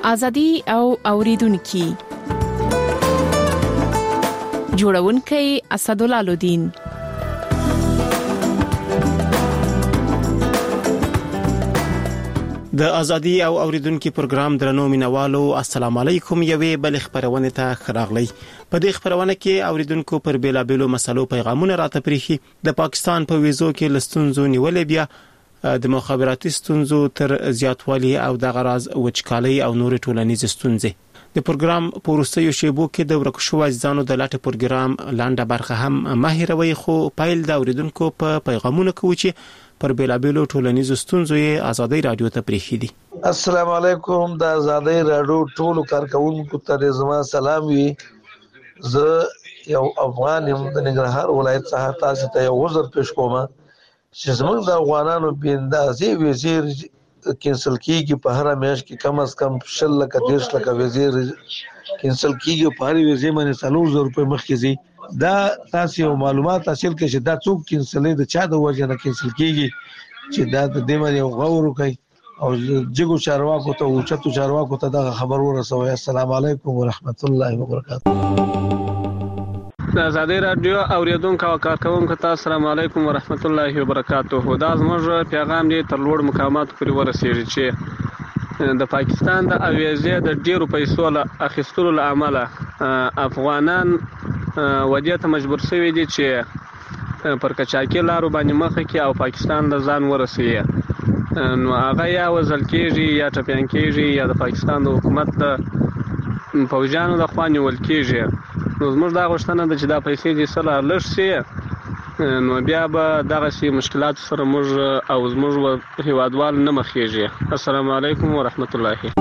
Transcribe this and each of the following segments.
ازادي او اوریدونکو جوړونکي اسدالله الدین. د ازادي او اوریدونکو پروګرام درنو مینوالو السلام علیکم. یوې بل خبرونه ته خراغلی. په دې خبرونه کې اوریدونکو پر بیلابیلو مسلو پیغامونه راته پریخي. د پاکستان په ویزو کې لستونزو نیولې بیا د مخابراتي ستونزو تر زیاتوالي او د غراض وچکالي او نور ټولنیز ستونزې. د پروګرام پورستیو شیبو کې د ورکشو ځانو د لاټه پروګرام لاندې برخه هم ماهروي خو پایل د اوریدونکو په پیغامونه کوي چې پر بیلابیلو ټولنیزو ستونزو یې ازادي رادیو ته پریخي دي. السلام علیکم. د ازادي رادیو ټولو کارکونکو ته زما سلام وي. زه یو افغان یم د ننګرهار ولایت څخه تاسو ته یو وزر پېښ کوم چې زموږ د افغانانو بیندازي وزیر کینسل کیږي. په هر میاشت کې کم از کم 10 لک 10 لک وزیر کینسل کیږي. په هر وزیر باندې 300 روپے مخکې زی. دا تاسو معلومات حاصل کړئ چې دا څوک کینسلې د چا د وجه نه کینسل کیږي چې دا د دې باندې غور وکړي او جګو چارواکو ته او چتو چارواکو ته دا خبر ورسوي. السلام علیکم ورحمت الله وبرکاته. د ازادي رادیو اوریدونکو او کارکونکو ته السلام علیکم ورحمت الله وبرکاته. دا زموږ پیغام دی تر لوړ مقامات پورې ورسیږي چې د پاکستان د اویزې د ډیرو پیسو له اخیستلو لامل افغانان ودې ته مجبور شوي دي چې پر کچاکي لارو باندې مخه کې او پاکستان د ځان ورسوي. نو هغه یا وزل کېږي یا ټپیان کېږي یا د پاکستان د حکومت د فوجانو د خوا نیول کېږي. نو زموږ دا غوښتنه ده چې دا پیسې دې سره لږ شي نو بیا به دغسې مشکلات سره موږ او زموږ هیوادوال نه مخېږي. السلام علیکم ورحمت الله.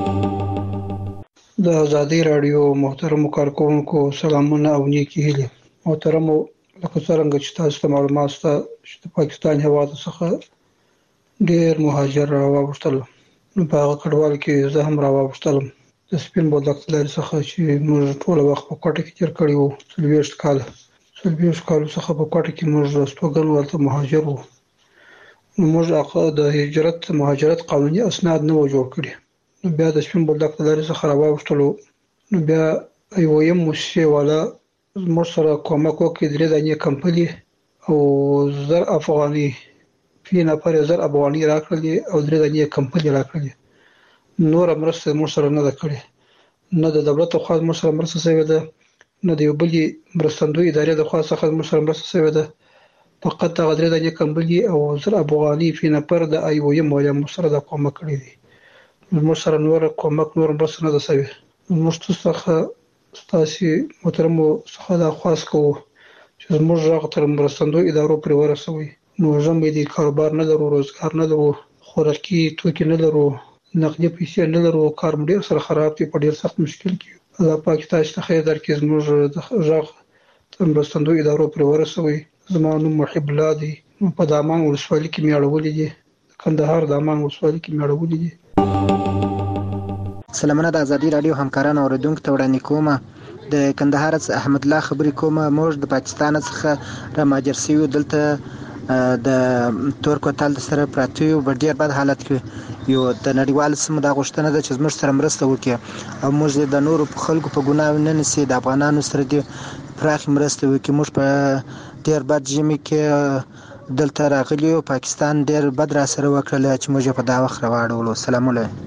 د ازادي رادیو محترم کارکونکو سلامونه او نیکی هیلې. محترم لکه څنګه چې تاسو ته معلومات شته چې د پاکستان هیواد څخه ډېر مهاجر راوړل نو په هغه کډوال کې زه هم راوړل د سپین بولدک لارې څخه چې موږ ټول وخت په کوټه کې تیر کړی وو 30 کال څخه په کوټه کې موږ ستوګن ورته مهاجر وو. موږ د هجرت مهاجرت قانوني اسناد نه و جوړ کړی. نو بیا د سپین بولدک لارې څخه راوړلو نو بیا یو مؤسسه والا موږ سره کومک وکړي 3 دانې کمپنی او 1000 افغاني په نفر 1000 افغاني راکړي او 3 دانې کمپنی راکړي. نور مرسته موږ سره نه کړې، نه د دولت خو موږ سره مرسته شوی ده، نه د یو بل مرستندوی ادارې د خوا څخه موږ سره مرسته شوی ده. فقط هغه 3 دانې کمپنی او 1000 افغاني په نفر د ایو مولا موږ سره د کومک کړی دي. موږ سره نور کومک نور مرسته نه ده شوی. موږ څخه ستاسو محترم څخه دا خواست کوو چې موږ راغ تر مرستندوی ادارو پر ورسوي. نو زموږ د کاروبار نه لرو، روزګار نه لرو، خوراکي توکي نه لرو، نقدي پیسې نه لرو، کار مو ډیر سره خراب دی، په ډیر سخت مشکل کې. الله پاک تاسو ته خیر درکړي. زموږ د راغ تر مرستندوی ادارو پر ورسوي. زما نوم محب الله دی. په دامان ولسوالۍ کې مې اړولې دي. کندهار دامان ولسوالۍ کې مې اړولې دي. سلامونه د ازادي رادیو همکارانو اوریدونکو ته وړاندې کوم. د کندهار احمد الله خبرې کوم. موږ د پاکستان څخه را مهاجر شوي دلته د تور کوتل سره پراته یو ډیر بد حالت کې یو. د نړیوال سم د غوښتنه ده چې موږ سره مرسته وکړي او موږ د نورو خلکو په ګناه نه نسی د افغانانو سره د پراخ مرسته وکړي. موږ په ډیر بد ژمي کې دلته راغلی او پاکستان ډیر بد را سره وکړل چې موږ په دا وخت راوړلو. سلام علیکم.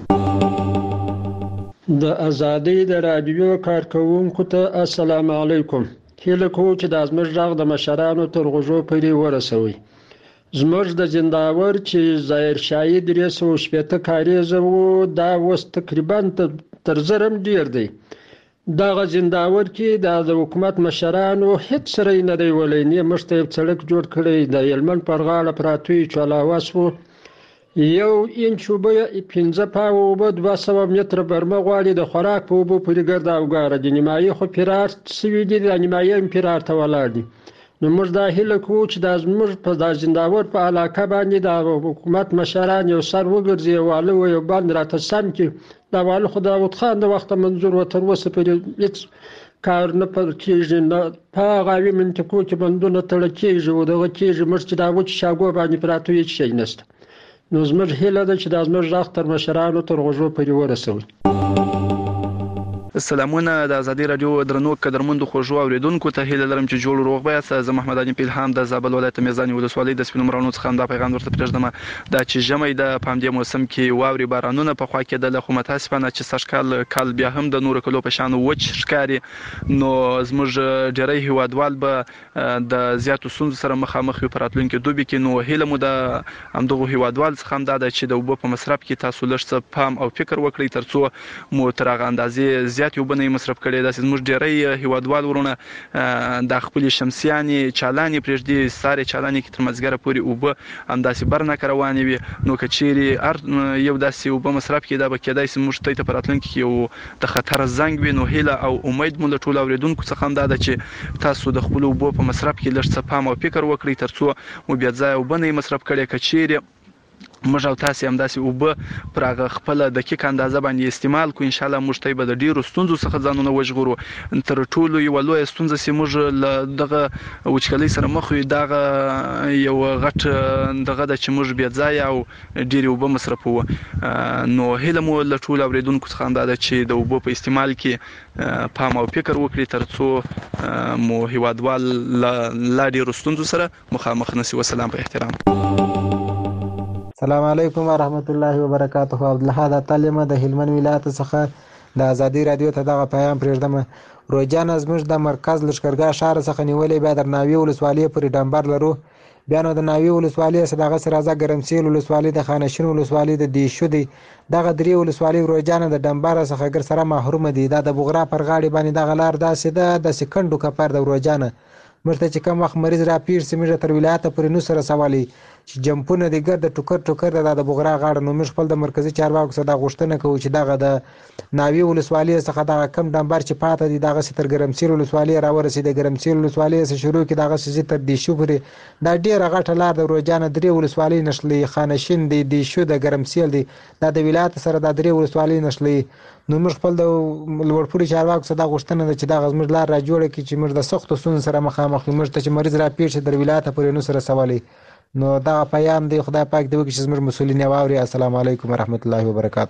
د ازادي د رادیو کارکونکو ته السلام علیکم. هیله کوم چې د زموږ غږ د مشرانو تر غوږو پورې ورسوي. زموږ د زنداور چې ظاهر شاهي 380 کاریزه وو دا اوس تقریبا تر زرم ډیر دی. دغه زنداور کې د حکومت مشرانو هیڅ سره نه دی ولې نه مشته سړک جوړ کړی. د یلمن پر غاړه پراته چلاواس وو یو انچ وبه 15 پاو وبه 200 متر برمه غواړي. د خوراک په وبو پورې ګرد او ګاره د نیمایي خو پیرار سوي دي، د نیمایي هم پیرار ته ولاړ دي. نو موږ دا هیله کوو چې د زموږ په د زنداور په علاقه باندې د حکومت مشران یو سر وګرځي واله و یو باندې راته سم کې دا واله خو داود خان د وخت منظور و تر اوسه پورې هیڅ کار نه پر کېږي. نه په هغه منطقو کې بندونه تړل کېږي او دغه کېږي موږ چې دا وچ شاګو باندې پراته هیڅ شی نشته. نو زموږ هیله ده چې دا زموږ غږ تر مشرانو تر غوږو پورې ورسوي. سلامونه د ازادي رادیو درنو قدرمنو خوږو اوریدونکو ته هیله لرم چې جوړ روغ بیاست. زه محمد علي پیلهام د زابل ولایت میزان ولسوالۍ د سپینو مرغانو څخه دا پیغام ورته پرېږدم دا چې ژمی د پامدې موسم کې واوري بارانونه په خوا کېدل، خو متاسفانه چې سږکال کال بیا هم د نورو کلو په شان وچ ښکاري. نو زموږ ډېری هیوادوال به د زیاتو ستونزو سره مخامخ وي په راتلونکي دوبي کې. نو هیله مو د همدغو هیوادوال څخه هم دا ده چې د اوبو په مصرف کې تاسو لږ څه پام او فکر وکړئ ترڅو مو تر هغه اندازې زیات اوبه نه مصرف کړي. داسې زموږ ډېری هیوادوال ورونه د خپلې شمسیانې چالانې پرېږدي، سارې چالانې کې تر مازدیګره پورې اوبه همداسې برناکه روانې وي. نو که چیرې هر یو داسې اوبه مصرف کړي دا به کېدای شي موږ ته په راتلونکي کې یو د خطر زنګ وي. نو هیله او امید مو له ټولو اوریدونکو څخه هم دا ده چې تاسو د خپلو اوبو په مصرف کې لږ څه پام او فکر وکړئ ترڅو مو بیا ځای اوبه نه مصرف کړي. که چیرې موږ او تاسو هم داسې اوبه پر هغه خپل دقیق اندازه باندې استعمال کو، ان شاء الله موږ ته به د ډیرو ستونزو څخه ځانونه وژغورو. تر ټولو یو لوی ستونزه چې موږ دغه وچکلۍ سره مخ یو دغه یو غټ دغه د چې موږ بیا ځای او ډیر اوبه مصرفوو. نو هیله مو له ټولو اوریدونکو څخه دا ده چې د اوبو په استعمال کې پام او فکر وکړي ترڅو مو هیوادوال لا ډیرو ستونزو سره مخامخ نشي. وسلام په احترام. السلام علیکم ورحمت الله وبرکاته. عبدالحاد اتلمه د هلمند ولایت څخه د ازادي رادیو ته دغه پیغام پرېږدم. روجانه زموږ د مرکز لښکرګاه ښار څخه نیولې بیا د ناوې ولسوالۍ پورې ډمبر لرو. بیا نو د ناوې ولسوالۍ څخه دغه راځه ګرمسیل ولسوالۍ د خانشین ولسوالۍ د دیشو دی. دغه درې ولسوالۍ روجانه د ډمبر څخه ګر سره محروم دي. دا د بغرا پر غاړې باندې دغه لار داسې ده د سکندو کپر د روجانه مرته چې کوم وخت مریض را پیر سیمه تر ولایت پورې نو سره سوالي چې جمپونه د ګرد ټوکر د بغرا غاړه. نو موږ خپل د مرکزی چارواکو سره د غوښتنه کوو چې دغه د ناوې ولسوالۍ څخه دغه کم ډمبر چې پاتې دي دغه ستر ګرمسیر ولسوالۍ را ورسېد. ګرمسیر ولسوالۍ څخه شروع کې دغه ستر دیشو پورې دا ډیره غټه لار د روجانه درې ولسوالۍ نشلې خانشین دی دیشو د ګرمسیر دی دا د ولایت سره د درې ولسوالۍ نشلې. نو موږ خپل د لوړپوړي چارواکو سره د غوښتنه ده چې دغه زموږ لار را جوړه کړي چې موږ د سختو ستونزو سره مخامخ یو. موږ ته چې مریض را پیر شي در ولایت پورې نو سره سوالي. نو دا پیغام دی خدای پاک دی وکړي چې زموږ مسؤلین واوري. السلام علیکم ورحمت الله وبرکاته.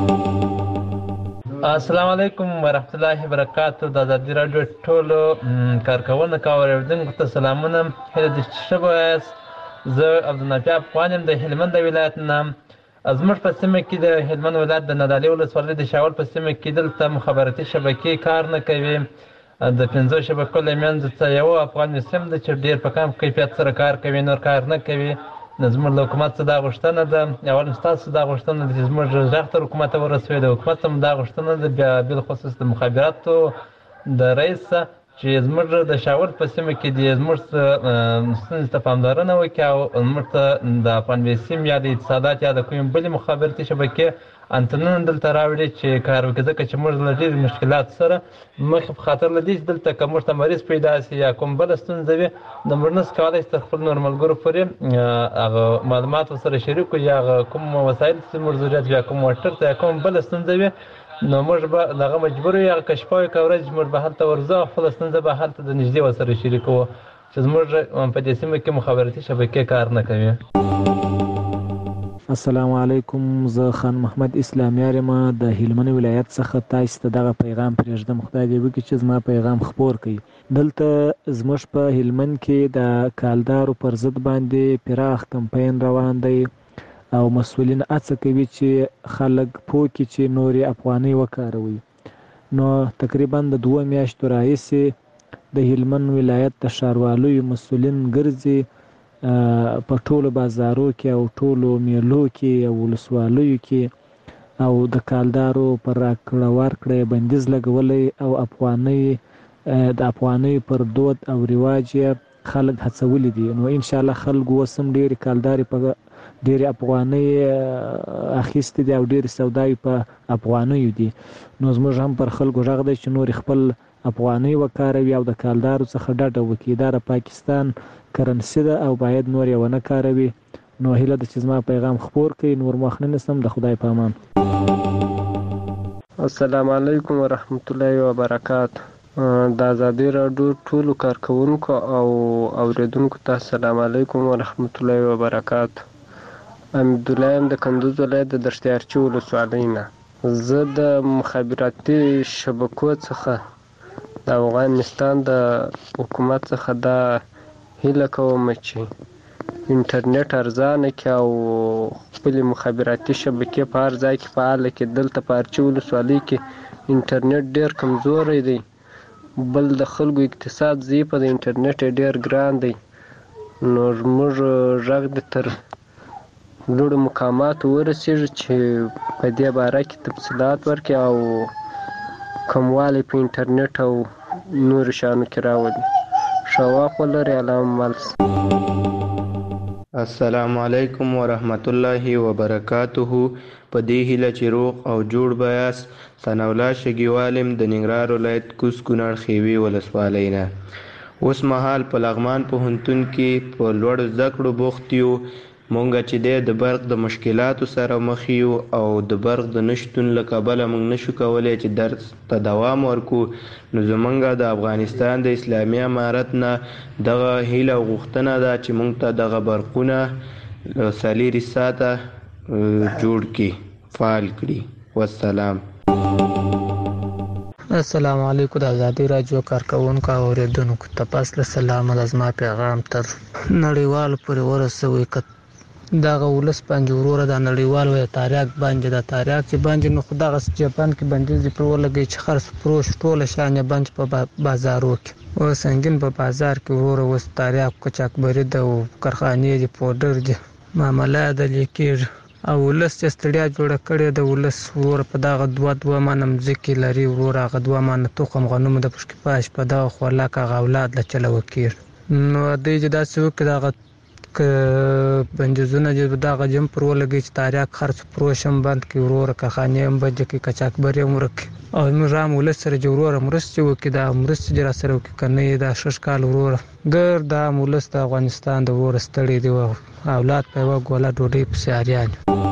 السلام علیکم ورحمت الله وبرکاته. د ازادي رادیو ټولو کارکوونکو او اوریدونکو ته سلامونه. هله د شبه زه عبدالنافع افغان یم د هلمند ولایت نام. زموږ په سیمه کې د هلمند ولایت د نادعلي ولسوالۍ د شاول په سیمه کې دلته مخابراتي شبکې کار نه کوي. د 5 شبکو له منځ څخه یو افغان سیم د چې ډیر په کم کیفیت سره کار کوي، نور کار نه کوي. زموږ له حکومت څخه دا غوښتنه ده، اول تاسو دا غوښتنه ده چې زموږ غږ تر حکومت ورسوي. د حکومت هم دا غوښتنه ده بیا بل خصوص د مخابراتو د رئیس چې زموږ د شاول په سیمه کې د زموږ ستونزې ته پاملرنه وکړي او موږ ته د افغان سیم یا د اتصالات یا د کوم بلې مخابراتي شبکې انتنونه دلته راوړي چې کار وکړي، ځکه چې موږ له ډېرو مشکلاتو سره مخ په خاطر لدی چې دلته که موږ ته مریض پیدا شي یا کوم بله ستونزه وي نو موږ نس کولی چې تر خپل نور ملګرو پورې هغه معلومات ورسره شریک کړو یا هغه کوم وسایل چې موږ ضرورت یا کوم موټر ته یا کوم بله ستونزه وي نو موږ به دغه مجبور یو هغه کشفه وکړو که ورځ موږ به هلته ورځو او خپله ستونزه به هلته د نږدې ورسره شریکوو چې زموږ په دې سیمه کې مخابراتي شبکې کار نه کوي. السلام علیکم. زه خان محمد اسلامیار یم د هلمند ولایت څخه. تاسو ته دغه پیغام پرېږدم، خدای دې وکړي چې زما پیغام خپور کړي. دلته زموږ په هلمند کې د کالدارو پر ضد باندې پراخ کمپاین روان دی او مسؤلین هڅه کوي چې خلک پوه کړي چې نورې افغانۍ وکاروي. نو تقریبا د 2 میاشتو راهیسې د هلمند ولایت د ښاروالیو مسؤلین ګرځي په ټولو بازارو کې او ټولو میلو کې او ولسوالیو کې او د کالدارو پر راکړه ورکړه بندیز لګولی او د افغانۍ پر دود او رواج خلک هڅولی دي. نو ان شاء الله خلکو اوس هم ډېرې کالدارې په ډېرې افغانۍ اخیستې دي او ډېرې سوداوي په افغانیو دي. نو زموږ هم پر خلکو غږ دی چې نور خپل افغانۍ وکاروي او د کالدارو څخه ډډه وکړي. دا د پاکستان کرنسي ده او باید نور یې ونه کاروي. نو هیله ده چې زما پیغام خپور کړي. نور مخ نه نیسم. د خدای په امان. السلام علیکم ورحمت الله وبرکاته. د ازادي راډیو ټولو کارکوونکو او اوریدونکو ته السلام علیکم ورحمت الله وبرکاته. حمید الله یم د کندوز ولایت د دشتیارچي ولسوالۍ نه. زه د مخابراتي شبکو څخه د افغانستان د حکومت څخه دا هیله کوم چې انټرنیټ ارزانه کړي او خپلې مخابراتي شبکې په هر ځای کې فعاله کړي. دلته په ارچي ولسوالۍ کې انټرنیټ ډېر کمزوری دی، بل د خلکو اقتصاد ضعیفه دی، انټرنیټ ډېر ګران دی. نو زموږ غږ دې تر لوړو مقاماتو ورسېږي چې په دې باره کې تفصیلات ورکړي او کموالی په انټرنیټ او نورو شیانو کې راولي. ښه وخت ولرئ. علامه مالس. السلام علیکم ورحمت الله وبرکاته. په دې هیله چې روغ او جوړ بیاست. ثناء الله شګیوالم د ننګرهار ولایت کوز کونړ خیوي ولسوالۍ نه. اوس مهال په لغمان پوهنتون کې په لوړو زده کړو بوخت یو. مونږ چې د برق د مشکلاتو سره مخ یو او د برق د نشتون له کبله مونږ نشو کولی چې درس ته دوام ورکو. نو زمونږ د افغانستان د اسلامي امارت نه دغه هیله او غوښتنه ده چې مونږ ته دغه برقونه 4 ساعته جوړ کړي، فعال کړي. والسلام. السلام علیکم. د ازادي راډیو کارکونکو او اوریدونکو ته پاسله سلام. لازمه پیغام تر نړیوالو پورې ورسوي. دغه ولس باندې وروره د نړیوال وي تاریخ باندې د تاریخ چې باندې نو خدای غس جاپان کې باندې پر ولګي چې خرڅ پروش ټول شان باندې په بازارو کې او سنگین په بازار کې وروره وس تاریخ کوچک بری د کارخانې دی پودر دی معاملې د لیکیر او ولس چې ستړیا جوړه کړې د ولس وروره په دغه دوه مانم ځکه لري وروره غ دوه مان توخم غنوم د پښکې پاش په دغه خلاک غولاد ل چلو وکیر. نو د دې داسې وکړه دغه بندیزونه چې دغه جم پر ولګي چې تاریخ خرڅ پروشم بند کې وروره کارخانې هم بند کې کچاک بری مرک او مرام ولس سره جوړوره مرسته وکړي. دا مرسته جرا سره وکړي کنه دا شش کال وروره ګر دا مولس د افغانستان د وروره ستړي دی اولاد په وګوله ډوډۍ په سیاریان.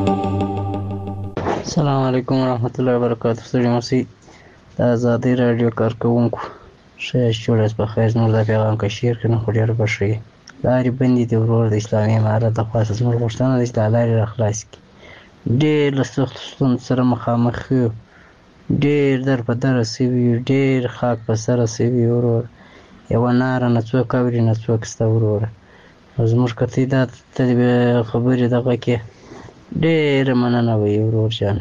السلام علیکم ورحمت الله وبرکاته. ستړي مسی د ازادي راډیو کارکونکو شه شوړس په خیر نور د پیغام کې شیر کنه خو ډیر بشي لاري بندي د ورور د اسلامي امارت د خاص زموږ غوښتنه د لاري راخلاص کی ډیر لسخت ستون سره مخامخ ډیر در په در سوي ډیر خاک په سره سوي ورور یو نار نه څوک اوري نه څوک ست ورور زموږ کتی دا خبرې دغه کې ډیر مننه وي ورور جان.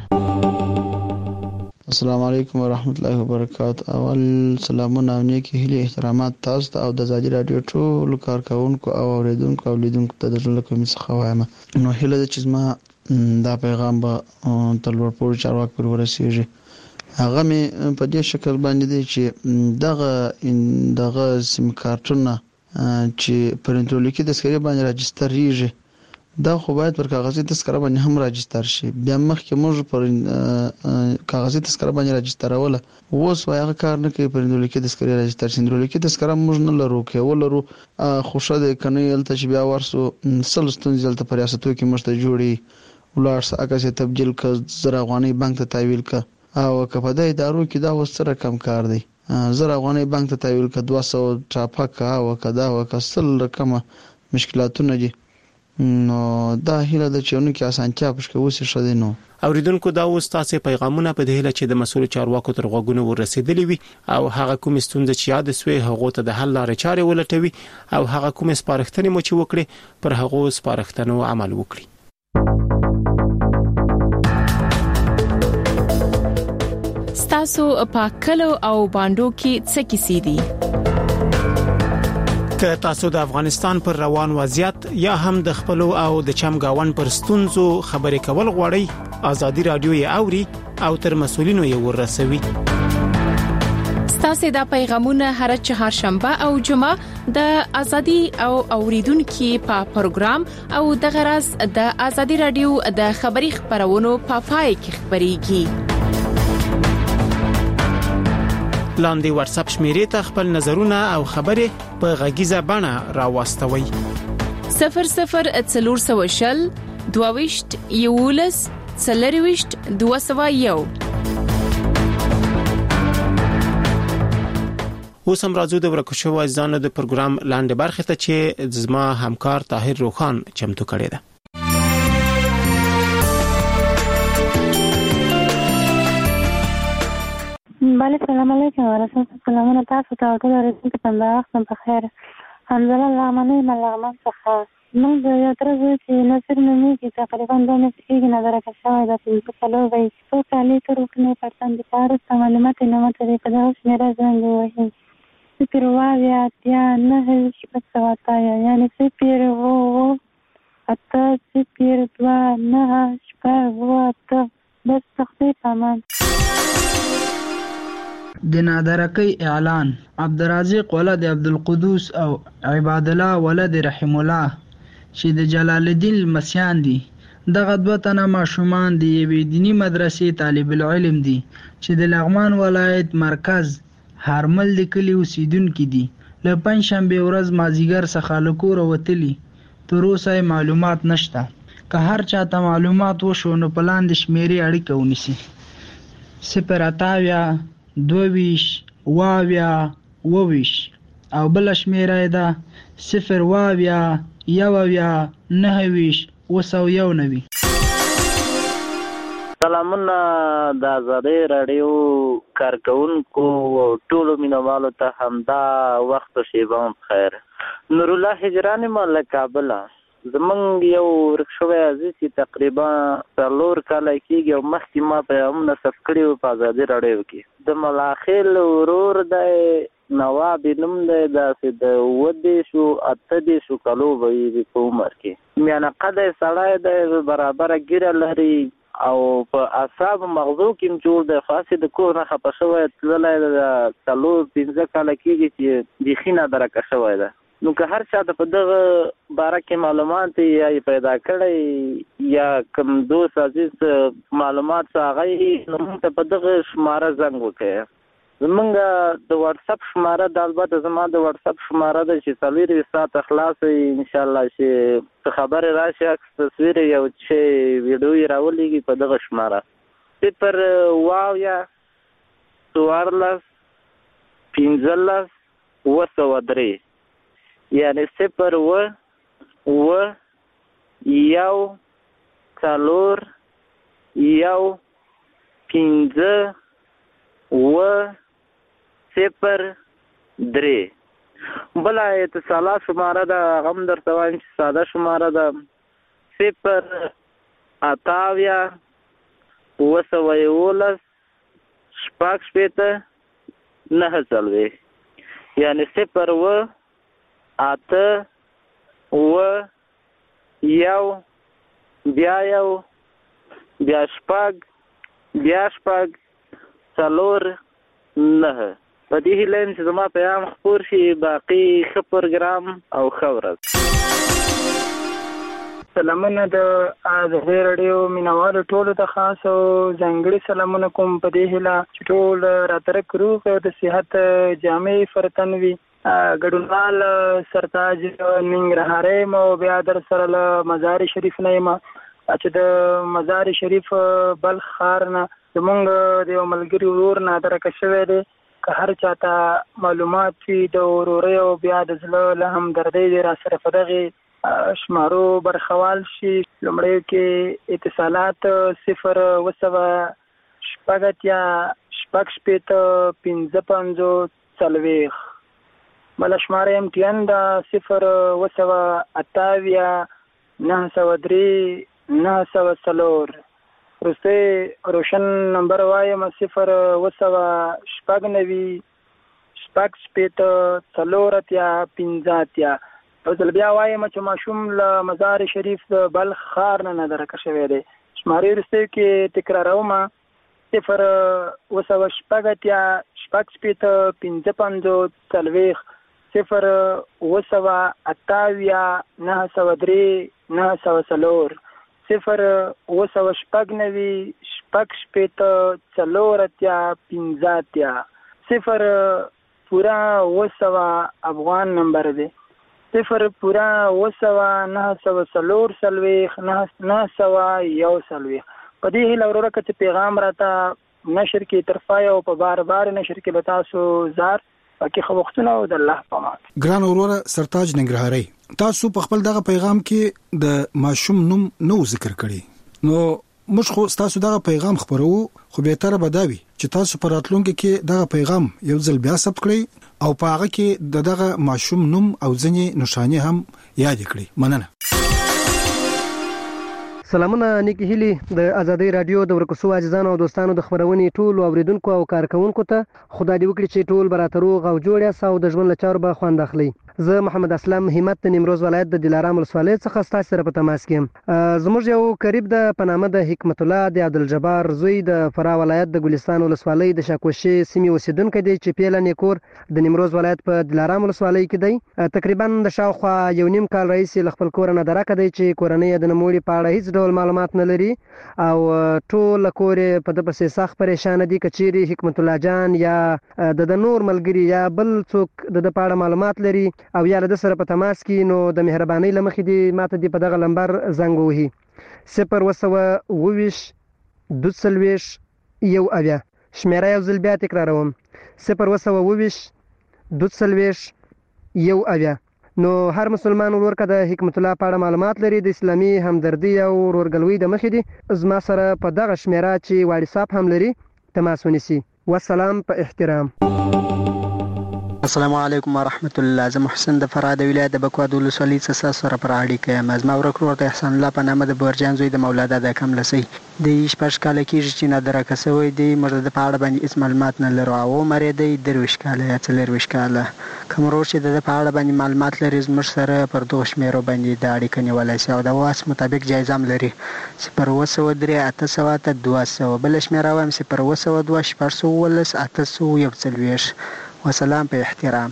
السلام علیکم ورحمت الله وبرکاته. اول سلامونه او نیکی هیله احترامات تاسو ته او د ازادي راډیو ټول کارکونکو او اوریدونکو او لیدونکو ته د ټول کوم څه وایم. نو هیله د چې ما دا پیغام به تر لوړ پورې چارواکو پورې ورسیږي. هغه مې په دې شکل باندې دی چې دغه سیم کارتونه چې پرنټولیکي تذکرې باندې راجستریږي دا خو باید پر کاغذي تذکره باندې هم راجستر شي. بیا مخکې موږ پر کاغذي تذکره باندې راجستروله اوس هغه کار نه کوي. پرنټولیکي تذکره راجستر شي. پرنټولیکي تذکره موږ نه لرو کې ولرو خوشا د کني الته چې بیا ورسو سلستون ځلته پر ریاستو کې مشته جوړي ولارس اکاسه تبديل ک زر افغاني بانک ته تحویل ک او کپدې ادارو کې دا وسره کم کار دی. زر افغاني بانک ته تحویل ک 200 چاپه کا او کدا وکسل رقمه مشکلاتونه دي. نو دا هیله د چونو کې اسانتیا پښکه وسه شوه. نو اوریدونکو دا اوس تاسو پیغامونه په دې هیله چې د مسؤل چارواکو تر غوږونو ورسېدلې وي او هغه کوم ستونزې چې یاد سوي هغه ته د حل لارې چارې ولټوي او هغه کوم سپارښتنې مو چې وکړي پر هغه سپارښتنو عمل وکړي. تاسو په کلو او باندو کې څه کیسې دي؟ که تاسو د افغانستان پر روان وضعیت یا هم د خپل او د چمګاون پر ستونزو خبرې کول غواړئ ازادي رادیو یې اوري او تر مسؤلینو یې ورسوي. تاسو دا پیغامونه هر چهارشنبه او جمعه د ازادي او اوریدونکو په پروګرام او د غرض د ازادي رادیو د خبري خبرونو په پای کې خبريږي. لاندې واتس اپ شمیرې ته خپل نظرونه او خبرې په غږیزه بڼه راوستوي. 0040 22 یولس 40 201. اوس هم راځو د ورکوشو ځان د پروګرام لاندې برخه ته چې زما همکار طاهر روخان چمتو کړی دی. والي السلام علیکم ورحمت الله تاسو ته ټول ورته په وخت په خیر الحمدلله الله منی ملغمن څخه موږ یو تر څو چې نصر مې کې تقریبا 2 میاشتې کې نظر کښه دا په کلو وي څو کالي تر کنه پرتان دي کار معلومات نه مته په دغه شمیره څنګه وایي صفر واویا تیا نه شپږ سواتا یعنی صفر وو اته صفر دوا نه شپږ وو اته بس تخفیف امان د نادرکی اعلان عبدالرازق ولد عبدالقدوس او عباد الله ولد رحم الله چې د جلال الدین المسیان دي دغه دوه تنه ماشومان د یوې دینی مدرسې طالب العلم دي چې د لغمان ولایت مرکز هرمل د کلي اوسیدونکي دي له پنځشنبې ورځ مازیګر څخه له کوره وتلي تر اوسه معلومات نشته که هر چاته معلومات وشو نو په لاندې شمیرې اړیکه ونیسي 0 22 واویا وویش او بل شمیره ده 0 واویا یوویا نهویش وسو نوی. سلامونه د آزادۍ رادیو کارکونکو او ټولو مینوالو ته همدا وخت شیبه خیر. نور الله هجرانی مال کابل زمونږ یو ورکشوی عزیز چې تقریبا 4 کاله کېږي او مخکې ما پیغامونه ثبت کړي وو په ازادي راډیو کې د ملاخیل ورور دی نواب نوم دی داسې د 28 کالو به وي په عمر کې میانه قده سړی دی برابره ګیره لري او په اعصاب مغزو کې جوړ دی خاصې د کور نه خفه شوی تللی د 4-5 کاله کېږي چې بیخي نادرکه شوی ده. نو که هر چا په دغه باره کې معلومات یا پیدا کړی یا کوم دوست عزیز معلومات هغه نو موږ ته په دغه شماره زنګ وکړئ. زمونږ د واتساپ شماره د البته زما د واتساپ شماره ده چې 4 ساعت خلاص انشاءالله چې څه خبرې راشي عکس تصویر یو چې ویډیو راولېږي په دغه شماره 0 واویا 14 15 وسو3 یعنی 0 و یو 4 یو 15 و 0-3 بلا اتصالات شماره ده غم در توان چې ساده شماره ده 0 اتاویا وسویولس شپاک شپیته نه څلوي یعنی 0 و اته و یو بیا شپږ 4 نه په دې هیله چې زما پیغام خپور شي باقي ښه پروګرام او ښه ورځ. سلامونه د آزادۍ راډیو مینوالو ټولو ته خاص او ځانګړي سلامونه کوم په دې هیله چې ټول راترک روغ او د صحت جامع فرتن وي. ګډونوال سرتاج ننګرهاري مو بیا در سره له مزار شریف نه یم چې د مزار شریف بلخ ښار نه زمونږ د یو ملګري ورور نادرکه شوی دی. که هر چاته معلومات وي د ورورۍ او بیا د زړه له همدردۍ دی را سره په دغې شمارو برخوال شي. لومړی کې اتصالات 0 وسوه شپږ شپږ شپېته 55 بله شماره امتیان ده 0 وسوه اتاویا 903 904 وروستی روشن نمبر وایم 0 وسوه شپږ نوي شپږ شپېته 4 او ځل بیا وایم چې ماشوم له مزار شریف د بلخ ښار نه نادرکه شوی دی. شمارې وروستیو کې تکراروم 0 وسوه شپږ شپږ شپېته 55 0 وسوه اتاویا 903 904 0 وسوه شپږ نوي شپږ شپېته 4 0 پورا وسوه افغان نمبر دی. 0 پورا وسوه 904 901 په دې هیله وروره که چې پیغام راته نشر کې طرفای او په بار نشر کې به تاسو زار پکې خو وختونه او د الله په امان. ګران وروره سرتاج ننګرهاري تاسو په خپل دغه پیغام کې د ماشوم نوم نو ذکر کړی نو موږ خو تاسو دغه پیغام خبرو خو به تر بداوي چې تاسو پر راتلونکو کې دغه پیغام یو ځل بیا ثبت کړئ او په هغه کې دغه ماشوم نوم او ځنې نشانه هم یاد کړئ. مننه. سلامونه نیکی هیلی د ازادي رادیو د ورکوسو عزیزانو او دوستانو د خبرونې ټول اوریدونکو او کارکونکو ته خدای دې وکړي چې ټول براتروغ او جوړ یاست او د ژوند لچارو به خوند اخلي. زه محمد اسلم همت د نیمروز ولایت د دلارام ولسوالۍ څخه ستاسو سره په تماس کې زموږ یو قریب د پنامه د حکمت الله د عبدالجبار زوی د فراه ولایت د ګلستان ولسوالۍ د شاکوشي سیمې اوسیدونکو دی چې پیله نیکور د نیمروز ولایت په دلارام ولسوالۍ کې دی. تقریبا د شاوخوا یو نیم کال رئیس ل خپل کور نه درکه دی چې کورنۍ د نموړي په اړه هیڅ ډول معلومات نه لري او ټول کور په د پسې سخت پریشان دي. کچيري حکمت الله جان یا د نور ملګری یا بل څوک د پاړه معلومات لري او یا له سره په تماس کې نو د مهرباني لمخې دي ماته دی په دغه نمبر زنګ وهي 022 دوسلويش یو اویا شمیره یو ځل بیا تکراروم 022 دوسلويش یو اویا. نو هر مسلمان ورکه د حکمت الله په اړه معلومات لري د اسلامي همدردي او ورورګلوي د مخې دي زما سره په دغه شمیره چې واتساپ هم لري تماس ونیسي. والسلام په احترام. السلام علیکم ورحمت الله. زه محسن د فراه د ولایت د بکواد ولسوالۍ څخه سره پر اړیکه یم. زما ورکړو ته احسان الله په نامه د بورجان زوی د مولانا د کم لسی د شپږ کال کېږي چې نه درکه سوی دی مرده په اړه باندې هیڅ معلومات نه لرو او مری دی 23 کال یا 24 کال کوم ورور چې د په اړه باندې معلومات لري زموږ سره پر دوه شمیرو باندې د اړیکه نیولای شي او د واس مطابق جایزه هم لري 0 800 200 بل شمیره وایم 0 2 400 800 وسلام په احترام.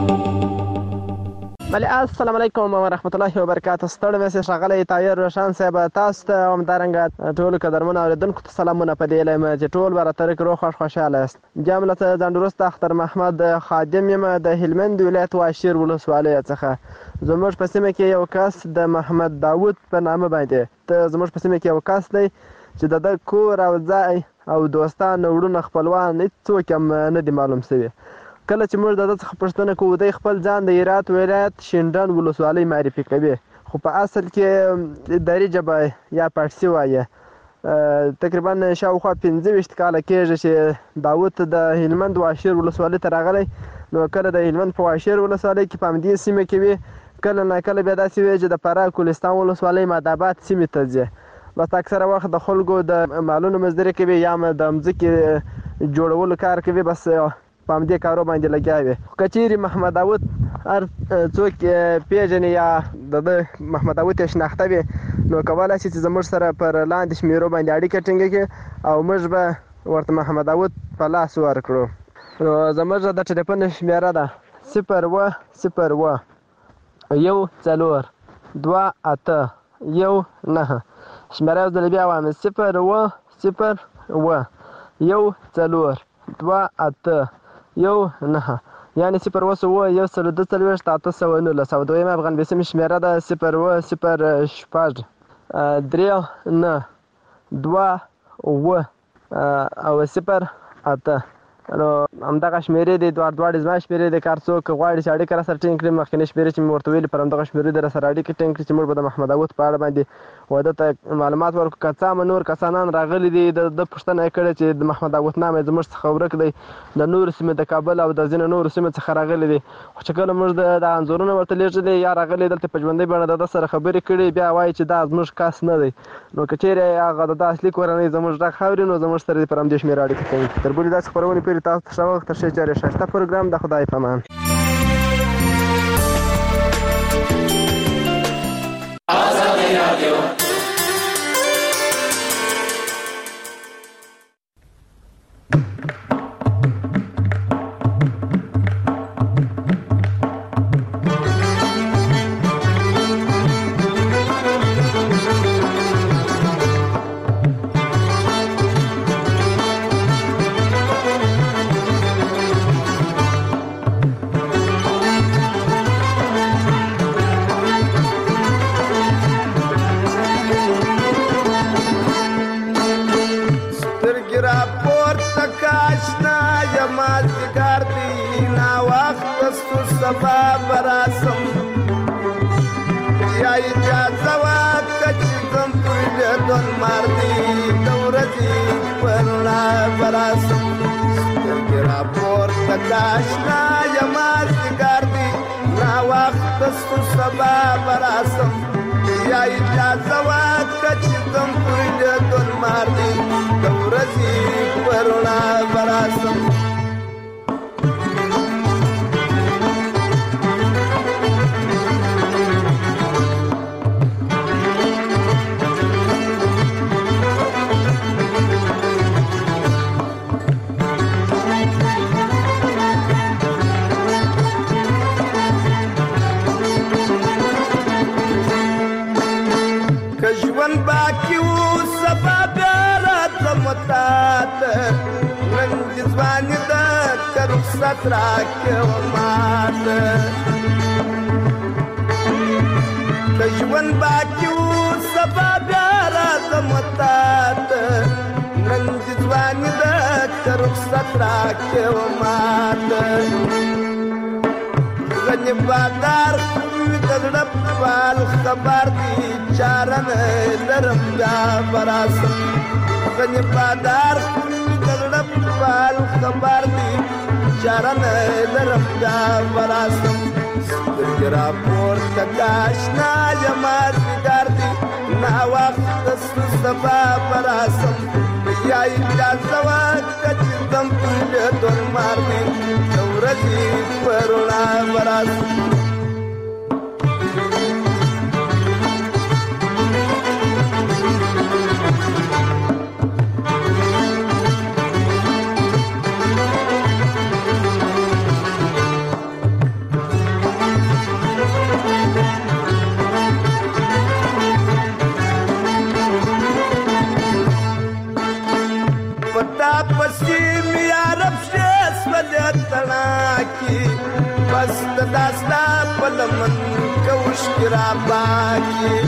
بله السلام علیکم ورحمت الله وبرکاته. ستړی مې ښاغلی طاهر روشن صاحب تاسو ته همدارنګه ټولو قدرمنو اوریدونکو ته سلامونه په دې هیله یم چې ټول به راته روغ خوښ خوشحاله یاست. بیا هم له ځان وروسته اختر محمد خادم یم د هلمند ولایت واشیر ولسوالۍ څخه. زموږ په سیمه کې یو کس د محمد داود په نامه باندې زموږ په سیمه کې یو کس دی چې د کور او ځای او دوستان وړونه خپلوان هیڅوک هم نه دي معلوم شوي. کله چې موږ د ده څخه پوښتنه کوو دی خپل ځان د هرات ولایت شینډنډ ولسوالۍ معرفي کوي خو په اصل کې دري ژبه یا پارسي وایي. تقریبا شاوخوا 25 کاله کېږي چې داود د هلمند واشیر ولسوالۍ ته راغلی. نو کله د هلمند په واشیر ولسوالۍ کې په همدې سیمه کې وي کله نه کله بیا داسې وي چې د فراه ګلستان ولسوالۍ ماداباد سیمې ته ځي. بس اکثره وخت د خلکو د مالونو مزدوري کوي یا د مځکې جوړولو کار کوي بس په همدې کارو باندې لګیا وي. که چیرې محمد داود هر څوک پیژني یا د محمد داود یې شناخته وي نو کولی شي چې زموږ سره پر لاندې شمیرو باندې اړیکه ټینګه کړي او موږ به ورته محمد داود په لاس ورکړو. نو زموږ د ټلیفون شمیره ده 0 0 1 4 2 8 1 9 شمیره یو ځل بیا وایم 0 0 1 4 2 8 یو نه یعنی 0 1 2 819 او دویمه افغان بیسیم شمیره ده 0 0 6 3 9 2 و او 0 8. نو همدغه شمیرې دي دواړه زما شمیرې دي کار څوک غواړي چې اړیکه راسره ټینګ کړي مخکینۍ شمیرې چې مې ورته ویلي پر همدغه شمیرې دې راسره اړیکه ټینګ کړي چې موږ به د محمد داود په اړه باندې واده ته معلومات ورکړو. که څه هم نور کسانان راغلي دي د پوښتنه یې کړې چې د محمد داود نام یې زموږ څخه ورک دی د نورو سیمې د کابل او د ځینو نورو سیمې څخه راغلي دي خو چې کله موږ د انځورونه ورته لیږلي یا راغلي دلته په ژوندۍ بڼه د ده سره خبرې کړي بیا وایي چې دا زموږ کس نه دی. نو که چیرې هغه د ده اصلي کورنۍ زموږ غږ اوري نو زموږ سره پر همدې شمېره اړیکه کوي. تر بلې داسې خپرونې پورې تاسو ته ښه وخت تر ښې چارې ښایسته پروګرام د خدای په امان. ازادي رادیو دون مردی دورتی پرنا براسم سترګرا پورته کاشنا یماز ګردی نا وخت ستو سبا براسم یا اجازه واکچ دم پر دون مردی دورتی پرنا براسم کژون باقی و سبب رات متات من جوان د رخصت راکه و مات کژون باقی و سبب رات متات من جوان د رخصت راکه و مات غنی بادار دلب وال خبر دی چارن درم دا براسم غنی بادار دلب وال خبر دی چارن درم دا براسم سترګرا پورته کاشنا یماز ګردی نا وخت سبا براسم یا اجازه واکچ دم پر دون مردی دورتی پرنا براسم پسیم یارب شیس ولیتناکی بس داستا پلمن کوش کرا باکی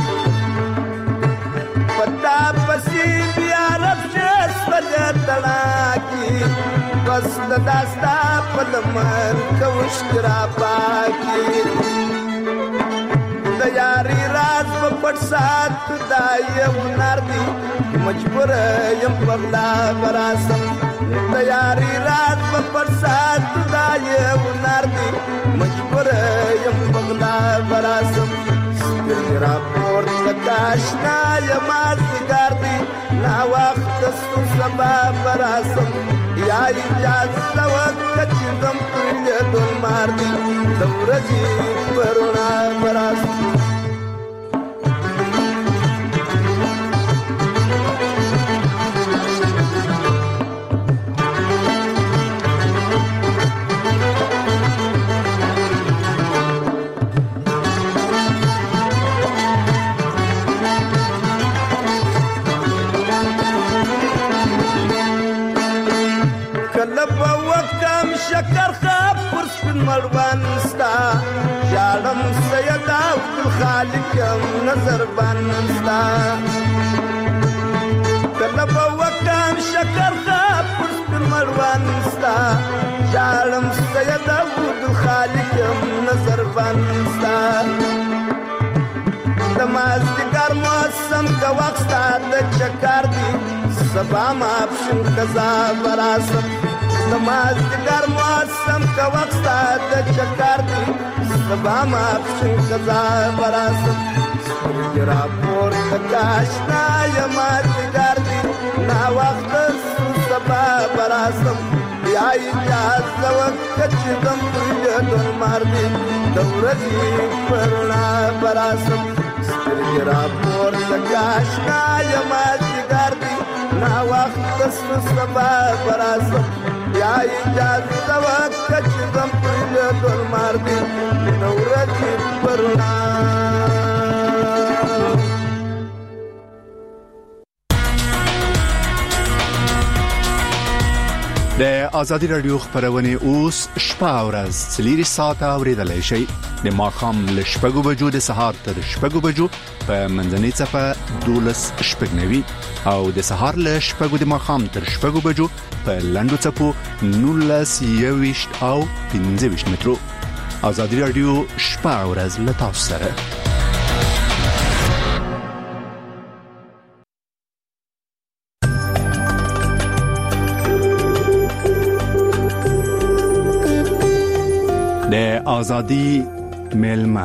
پتا پسیم یارب شیس ولیتناکی بس داستا پلمن کوش کرا باکی دیاری راز پپٹ ساتھ دائی ونار دی مجبور یم پغلا براسم دیاری رات پپٹ ساتھ دائی ونار دی مجبور یم پغلا براسم سترګرا پورته کاشنا یماز ګردی نا وخت ستو سبا براسم یا اجازه وکچ دم پر دون مردی دورتی پرنا براسم شکر خاب پرس پن مروان ستا جالم سید عبدالخالقم نظر بان ستا کلب وکم شکر خاب پرس پن مروان ستا جالم سید عبدالخالقم نظر بان ستا دماز دیگر موسم کا وقت ستا د چکار دی سبا مابشن کزا براسم نماز دیگر موسم کا وقت ستا د چکار دی سبا مابشن کزا براسم سترګرا پورته کاشنا یماز دیگر دی نا وقت سبا براسم یا اجازه وکچ دم پر دون مردی دورتی پرنا براسم سترګرا پورته کاشنا یماز دیگر دی نا وخت سبا براسم یا اجازه وکچ دم پر دون مردی دورتی پرنا د ازادي رادیو خبرونه اوس شپه ورځ 3 ساعته اوریدلای شي د ماخام ل شپږو بجو د سهار تر شپږو بجو په منځنۍ صفه 12 شپږنوي او د سهار ل شپږو د ماخام تر شپږو بجو په لندو صفو 19 او 15 مترو. ازادي رادیو شپه ورځ ل تاسو سره د ازادي میلمه.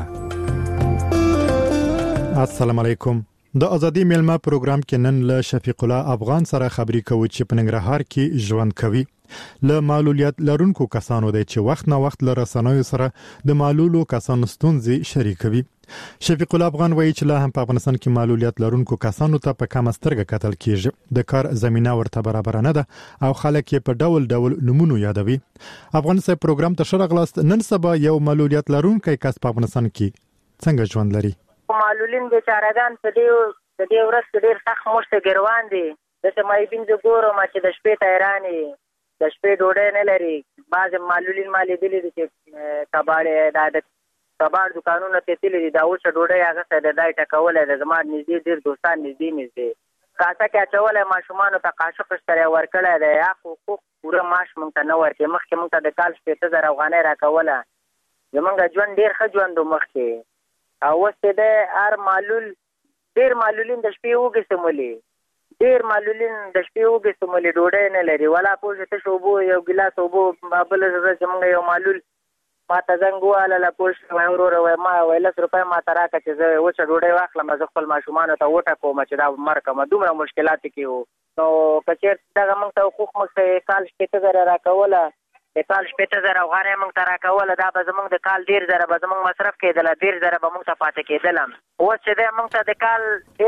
السلام علیکم. د ازادي میلمه پروګرام کې نن له شفیق الله افغان سره خبرې کوو چې په ننګرهار کې ژوند کوي. له معلولیت لرونکو کسانو دی چې وخت نه وخت له رسنیو سره د معلولو کسانو ستونزې شریکوي. شفیق الله افغان وایي چې لا هم په افغانستان کې معلولیت لرونکو کسانو ته په کم سترګه کتل کیږي. د کار زمينه ورته برابر نه ده او خلک یې په ډول ډول نمونه یادوي. افغان سره پروګرام ته شرغلاست. نن سبا یو معلولیت لرونکي کس په افغانستان کې څنګه ژوند لري؟ معلولین بیچارهګان په دې ورځ کې ډېر سخت مشته ګروان دي. د سمایبین زه ګورم چې د شپې تیرانې د شپې ډوډۍ نه لري. بعض معلولین ما لیدلي دي چې کباړ دوکانونه ته تللي دي. دا اوس ډوډۍ هغه د دای ټکولی ده. زما نږدې ډېر دوستان نږدې کاسه کې اچولی ماشومانو ته قاشق اشتری ورکړی دی. یا حقوق پوره معاش موږ ته نه ورکوي. مخکې موږ ته د کال 15,000 افغانۍ راکوله. زمونږ ژوند ډېر ښه ژوند و مخکې. او اوس چې دی هر معلول ډېر معلولین د شپې اوږې سمولي. ډېر معلولین د شپې اوږې سمولي ډوډۍ نه لري. ولا پوه شو تش اوبو یو ګیلاس اوبو بله ورځ چې موږ یو معلول ما ته زنګ ووهله پوه شو وایي وروره وایي ما وایي 10 روپۍ ما ته راکړه چې زه اوسه ډوډۍ واخلم زه خپل ماشومانو ته وټکوم چې دا مړ کړم. دومره مشکلات کې وو. نو که چېرته دغه موږ ته حقوق موږ ته کال 15,000 راکوله. د کال 15,000 افغانۍ موږ ته راکوله. دا به زموږ د کال 10,000 به زموږ مصرف کېدله. 10,000 به موږ ته پاتې کېدله. اوس چې دی موږ ته د کال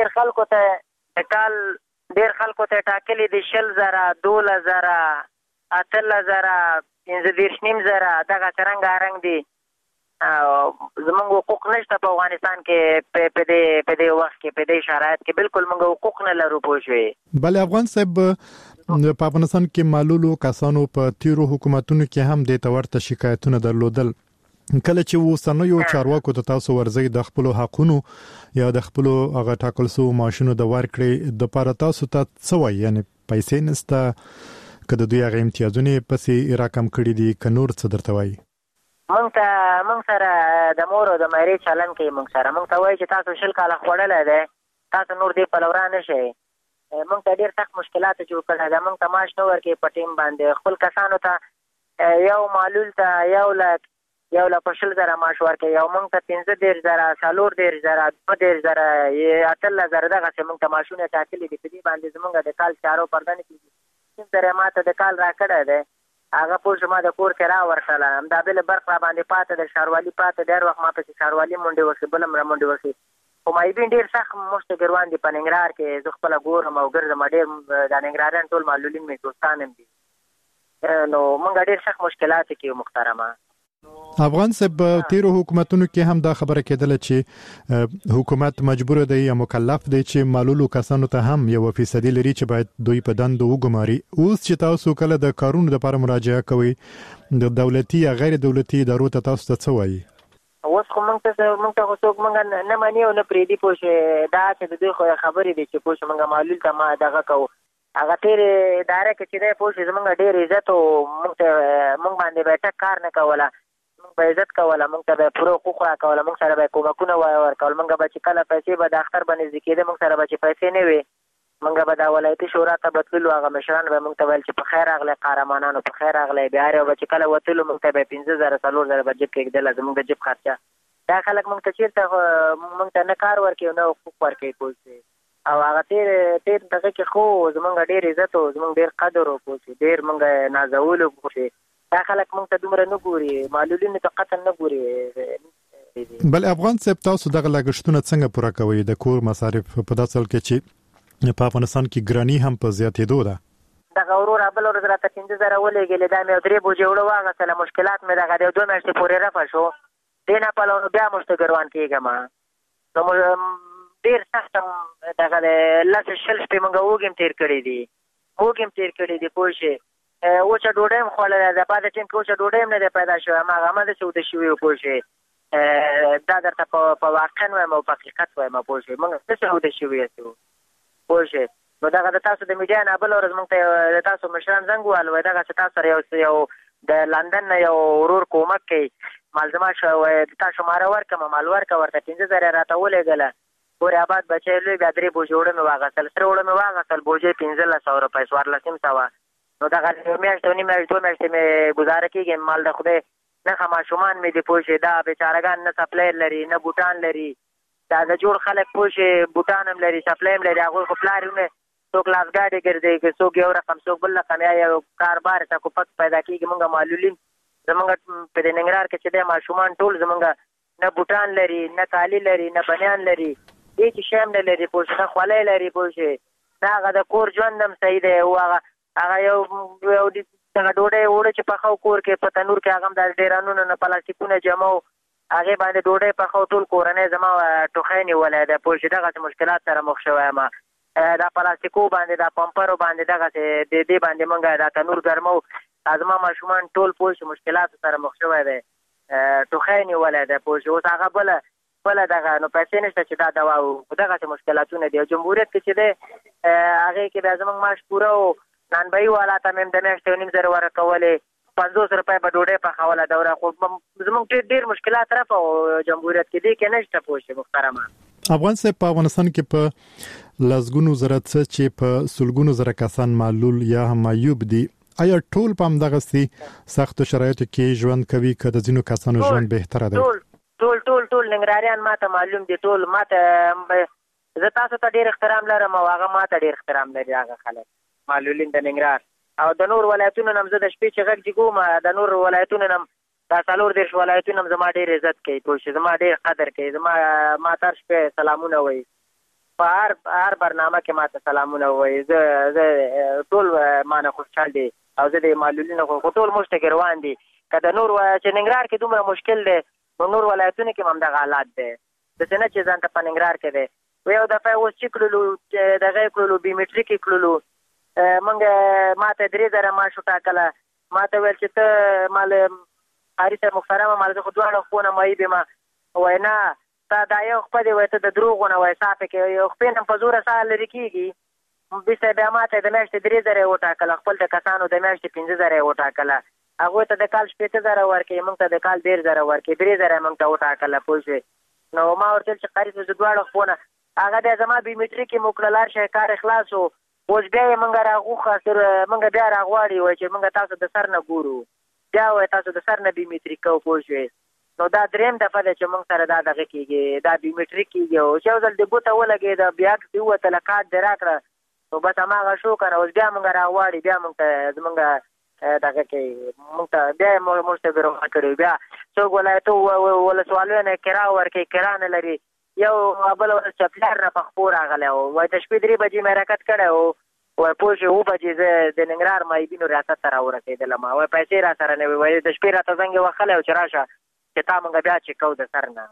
ډېر خلکو ته ټاکلي دي 20,000 12,000 18,000 15,000 دغه څرنګه رنګ دي. زموږ حقوق نشته په افغانستان کې په دې وخت کې په دې شرایط کې بالکل موږ حقوق نه لرو. پوه شوې؟ بله افغان صاحب په افغانستان کې معلولو کسانو په تیرو حکومتونو کې هم د تورته شکایتونه درلودل. کله چې وسنیو چارواکو ته تاسو ورځي د خپل حقونو یا د خپل هغه ټاکل سو ماشینو د ورکړې د پاره تاسو ته څه وایي؟ یعنی پیسې نسته کله دوی هغه امتیازونه پسې راکم کړی دي ک نور څه درته وایي؟ موږ سره د مور او د مېرې چلن کې موږ ته وایي چې تاسو شل کاله خوړلای دی تاسو نور دې په لورا نشئ. موږ ته ډېر سخت مشکلات جوړ کړل. دا موږ ته معاش نه ورکوي په ټیم باندې. خپل کسانو ته یو معلول ته یو لک 20,000 معاش ورکوي. یو موږ ته 15,000 14,000 22,000 18,000 دغسې موږ ته معاشونه ټاکلي دي. په دې باندې زموږ د کال چارو پردنې کېږي. 3,000 ما ته د کال راکړی دی. هغه پوه شو ما د کور کرایه ورکړله. همدا بله برق را باندې پاته د ښاروالي پاته د هر وخت ما پسې ښاروالي منډې وکړي بل هم را منډې وکړي. خو مایبین ډېر سخت مشته ګروان دي په ننګرهار کې. زه خپله ګورم او ګرځم. ډېر د ننګرهاریان ټول معلولین مې دوستان هم دي. نو موږ ډېر سخت مشکلات کې محترمه. افغان صاحب تیرو حکومتونو کې هم دا خبره کېدله چې حکومت مجبور دی یا مکلف دی چې معلولو کسانو ته هم 1% لري چې باید دوی په دندو وګماري. اوس چې تاسو کله د کارونو لپاره مراجعه کوئ د دولتي یا غیر دولتي ادارو ته تاسو ته څه وایي؟ اوس خو موږ ته خو څوک موږ نه مني او نه پرېږدي. پوه شوې؟ دا چې د دوی خو خبرې دي چې پوه شو موږ معلول ته ما دغه کوو. هغه تېرې اداره کې چې دی پوه شو زموږ ډېر عزت و. موږ باندې به ټک کار نه کوله. موږ به عزت کوله. موږ ته به پوره حقوق راکوله. موږ سره به کومکونه ورکول. موږ به چې کله پیسې به د اختر به نږدې کېده موږ سره به چې پیسې نه وي موږ به د ولایتي شورا ته به تللو. هغه مشران به موږ ته ویل چې په خیر راغلی قهرمانانو په خیر راغلی. بیا هر یو به چې کله وتلو موږ ته به 15,000 4,000 به جیب کې ږدله زموږ د جیب خرچه. دا خلک موږ ته چېرته موږ ته نه کار ورکوي نه حقوق ورکوي. پوه شوې؟ او هغه تېر دغه کې خو زموږ ډېر عزت و زموږ ډېر قدر و. پوه شوې؟ ډېر موږ نازولو. پوه شوې؟ دا خلک موږ ته دومره نه ګوري. معلولینو ته قطعا نه ګوري. بل افغان صاحب تاسو دغه لګښتونه څنګه پوره کوئ د کور مصارف په داسې حال کې چې په افغانستان کې ګراني هم په زیاتېدو ده؟ دغه وروره بل ورځ راته 15,000 ولېږلې. دا مې 3 بوجې اوړه واغېستله. مشکلات مې دغه د 2 میاشتې پورې رفع شو. دې نه پلو بیا مشته ګروان کېږم. نو ډېر سخت دغه د 10-20 شپې موږ اوږې هم تېر کړي دي. پوه شوې؟ اوچه ډوډۍ هم خوړلی ده. بعد ټیم کې اوچه ډوډۍ هم نه دی پیدا شوی. هماغه همداسې اوده شوي وو. پوه شوې؟ دا درته په واقع وایم او په حقیقت وایم. پوه شوې؟ موږ داسې اوده شوي یو. پوه شوې؟ نو دغه د تاسو د میډیا نه بل ورځ موږ ته د تاسو مشران زنګ ووهل. وایي دغسې تاسو سره یو د لندن نه یو ورور کومک کوي. مالزما شو وایي د تا شماره ورکړم. مال ورکړه ورته 15,000 راته ولېږله. پورې آباد بچی لوی بیا 3 بوجې اوړه مې واغېستل. سره اوړه مې واغېستل. بوجې 15,000 روپۍ 14,500. نو دغه میاشت او نیمه میاشت 2 میاشتې مې ګزاره کېږي. مال د خدای نه ماشومان مې د پوه شي دا بیچارهګان نه سپلایر لري نه بوټان لري دا د جوړ خلک پوه شي بوټان هم لري سپلایم لري هغوی خو پلار یې څوک لاسګاډي ګرځي که څوک یو رقم څوک بل رقم یا یو کاربار ته کوپک پیدا کېږي موږ معلولین زمونږ په د ننګرهار کې چې دی ماشومان ټول زمونږ نه بوټان لري نه کالي لري نه بنیان لري هېڅ شی هم نه لري پوه شي نه خولۍ لري پوه شي نه هغه د کور ژوند هم صحیح دی هغه یو دغه ډوډۍ اوړه چې پخو کور کې په تنور کې هغه هم د ډیرانونو نه پلاستیکونه جمع هغې باندې ډوډۍ پخو ټول کورنۍ زما ټوخی نیولی دی پوه شي دغسې مشکلات سره مخ شوی یم دا پلاستیکو باندې دا پمپرو باندې دغسې د دې باندې موږ دا تنور ګرمو زما ماشومان ټول پوه شي مشکلاتو سره مخ شوی دی ټوخی نیولی دی پوه شي اوس هغه بله دغه نو پیسې نشته چې دا دوا دغسې مشکلاتونه دي او جمهوریت کې چې دی هغې کې بیا زموږ معاش پوره و نانبهي والا ته مې هم د میاشتې 9,000 ورکولې 50 روپۍ په ډوډۍ پخوله دوره خو زموږ ډېر مشکلات رفع و جمهوریت کې دې کې نشته پوه شي محترمه افغان صاحب په افغانستان کې په لسګونو زره څه چې په سلګونو زره کسان معلول یا هم معیوب دي آیا ټول په همدغسې سختو شرایطو کې ژوند کوي که د ځینو کسانو ژوند بهتره دی ټول ننګرهاریان ماته معلوم دي ټول ماته زه تاسو ته ډېر احترام لرم او هغه ماته ډېر احترام لري هغه خلک معلولین د ننګرهار او د نور ولایتونو نه هم زه د شپې چې غږ جګوم د نور ولایتونو نه هم دا 40 ولایتونه هم زما ډېر عزت کوي پوه شي زما ډېر قدر کوي ما تر شپې سلامونه وایي په هر برنامه کې ماته سلامونه وایي زه ټول مانه خوشحال دي او زه د معلولینو خو ټول موږ ته روان دي که د نور چې ننګرهار کې دومره مشکل دی نو نور ولایتونو کې هم همدغه حالات دی داسې نه چې ځان ته په ننګرهار کې دی یو دفعه اوس چې کړلو دغه یې کړلو بیومیټریک یې کړلو موږ ماته 3,000 معاش وټاکله ماته ویل چې ته مال قاري صاحب محترمه مال زه خو دواړه خپونه معیب یم وایي نه تا دا یو خپه دی وایي ته د دروغو نه وایي صافې کې یو خپې نه په زوره ساه لرې کېږي بیرته بیا ماته د میاشتې 3,000 یې وټاکله خپل د کسانو د میاشتې 15,000 یې وټاکله هغوی ته د کال 15,000 ورکوي موږ ته د کال 1,000 ورکوي 3,000 یې موږ ته وټاکله پوه شوې نو ما ورته ویل چې قاري صاحب زه دواړه خپونه هغه بیا زما بیومیټریک یې مو کړل هر شی کار خلاص و اوس بیا یې موږ راغوښه موږ بیا راغواړي وایي چې موږ تاسو د سر نه ګورو بیا وایي تاسو د سر نه بیومیټریک کوو پوه شوې نو دا درېیم دفعه ده چې موږ سره دا دغه کېږي دا بیومیټریک کېږي او چې یو ځل د ګوته ولګېده بیا عکس دې ووتله کارډ دې راکړه نو بس هماغه شو که نه اوس بیا موږ راغواړي بیا موږ ته زموږ دغه کوي موږ ته بیا یې موږ ته ګرما کړي بیا څوک ولایتو ولسوالیو نه کرا ورکوي کرا نه لري یو بل ورځ چپلار نه په خپو راغلی و وایي د شپې 3 بجې مې حرکت کړی و وایي پوه شوې 7 بجې زه د ننګرهار معیبینو ریاست ته راورسېدلم وایي پیسې را سره نه وي وایي د شپې راته زنګ یې وهلی و چې راشه چې تا موږ بیا چې کوو د سر نه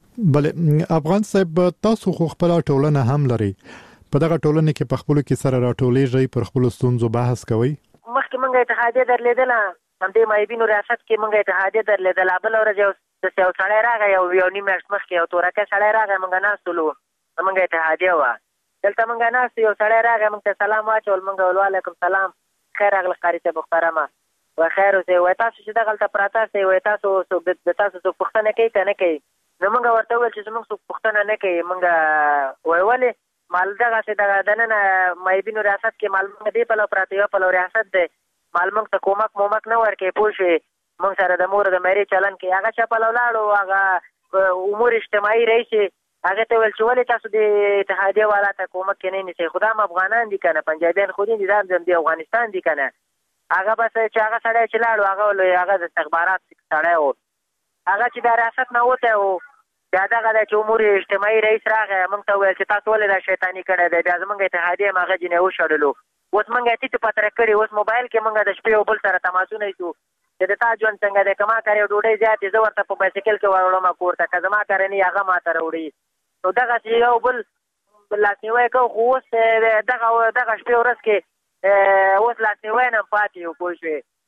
بلې افغان صاحب تاسو خو خپله ټولنه هم لرئ په دغه ټولنه کې په خپلو کې سره راټولیږئ پر خپلو ستونزو بحث کوئ مخکې موږ اتحادیه درلېدله همدې معیبینو ریاست کې موږ اتحادیه درلېدله بله ورځ یو سړی راغی یو نیم میاشت مخکې یو تورکی سړی راغی موږ ناستولو موږ اتحادیه وه دلته موږ ناست یو سړی راغی موږ ته سلام واچول موږ ویل وعلیکم سلام خیر راغله قاري صاحب محترمه وایي خیر اوسئ وایي تاسو چې دغلته پراته سئ وایي تاسو د تاسو څوک پوښتنه کوي که نه کوي نو موږ ورته وویل چې زموږ څوک پوښتنه نه کوي موږ وایي ولې مال دغسې دننه معیبینو ریاست کې مال موږ دې پلو پراته یو پلو ریاست دی مال موږ ته کومک نه ورکوي پوه شوې موږ سره د مور د مېرې چلن کوي هغه چا پلو لاړو هغه امور اجتماعي رئیس هغه ته ویل چې ولې تاسو د اتحادیه والا ته کومک کې نه نیسئ خو دا هم افغانان دي که نه پنجابیان خو دي دا هم د افغانستان دي که نه هغه بس چې هغه سړی چې لاړو هغه د استخبارات سړی و هغه چې د ریاست نه وتی و بیا دغه دی چې امور اجتماعي رئیس راغی موږ ته وویل چې تاسو ولې دا شیطاني کړی دی بیا زموږ اتحادیه هم هغه جینۍ وشړلو اوس موږ یې ټیټ پتره کړي اوس موبایل کې موږ د شپې یو بل سره تماسونه ایسو چې د تا ژوند څنګه دی که ما کار یو ډوډۍ زیاتې زه ورته په بایسکل کې وروړم کور ته که زما کار نه هغه ما ته راوړي نو دغسې یو بل لاسنیوی کوو خو اوس دغه شپې ورځ کې اوس لاسنیوی نه هم پاتې یو پوه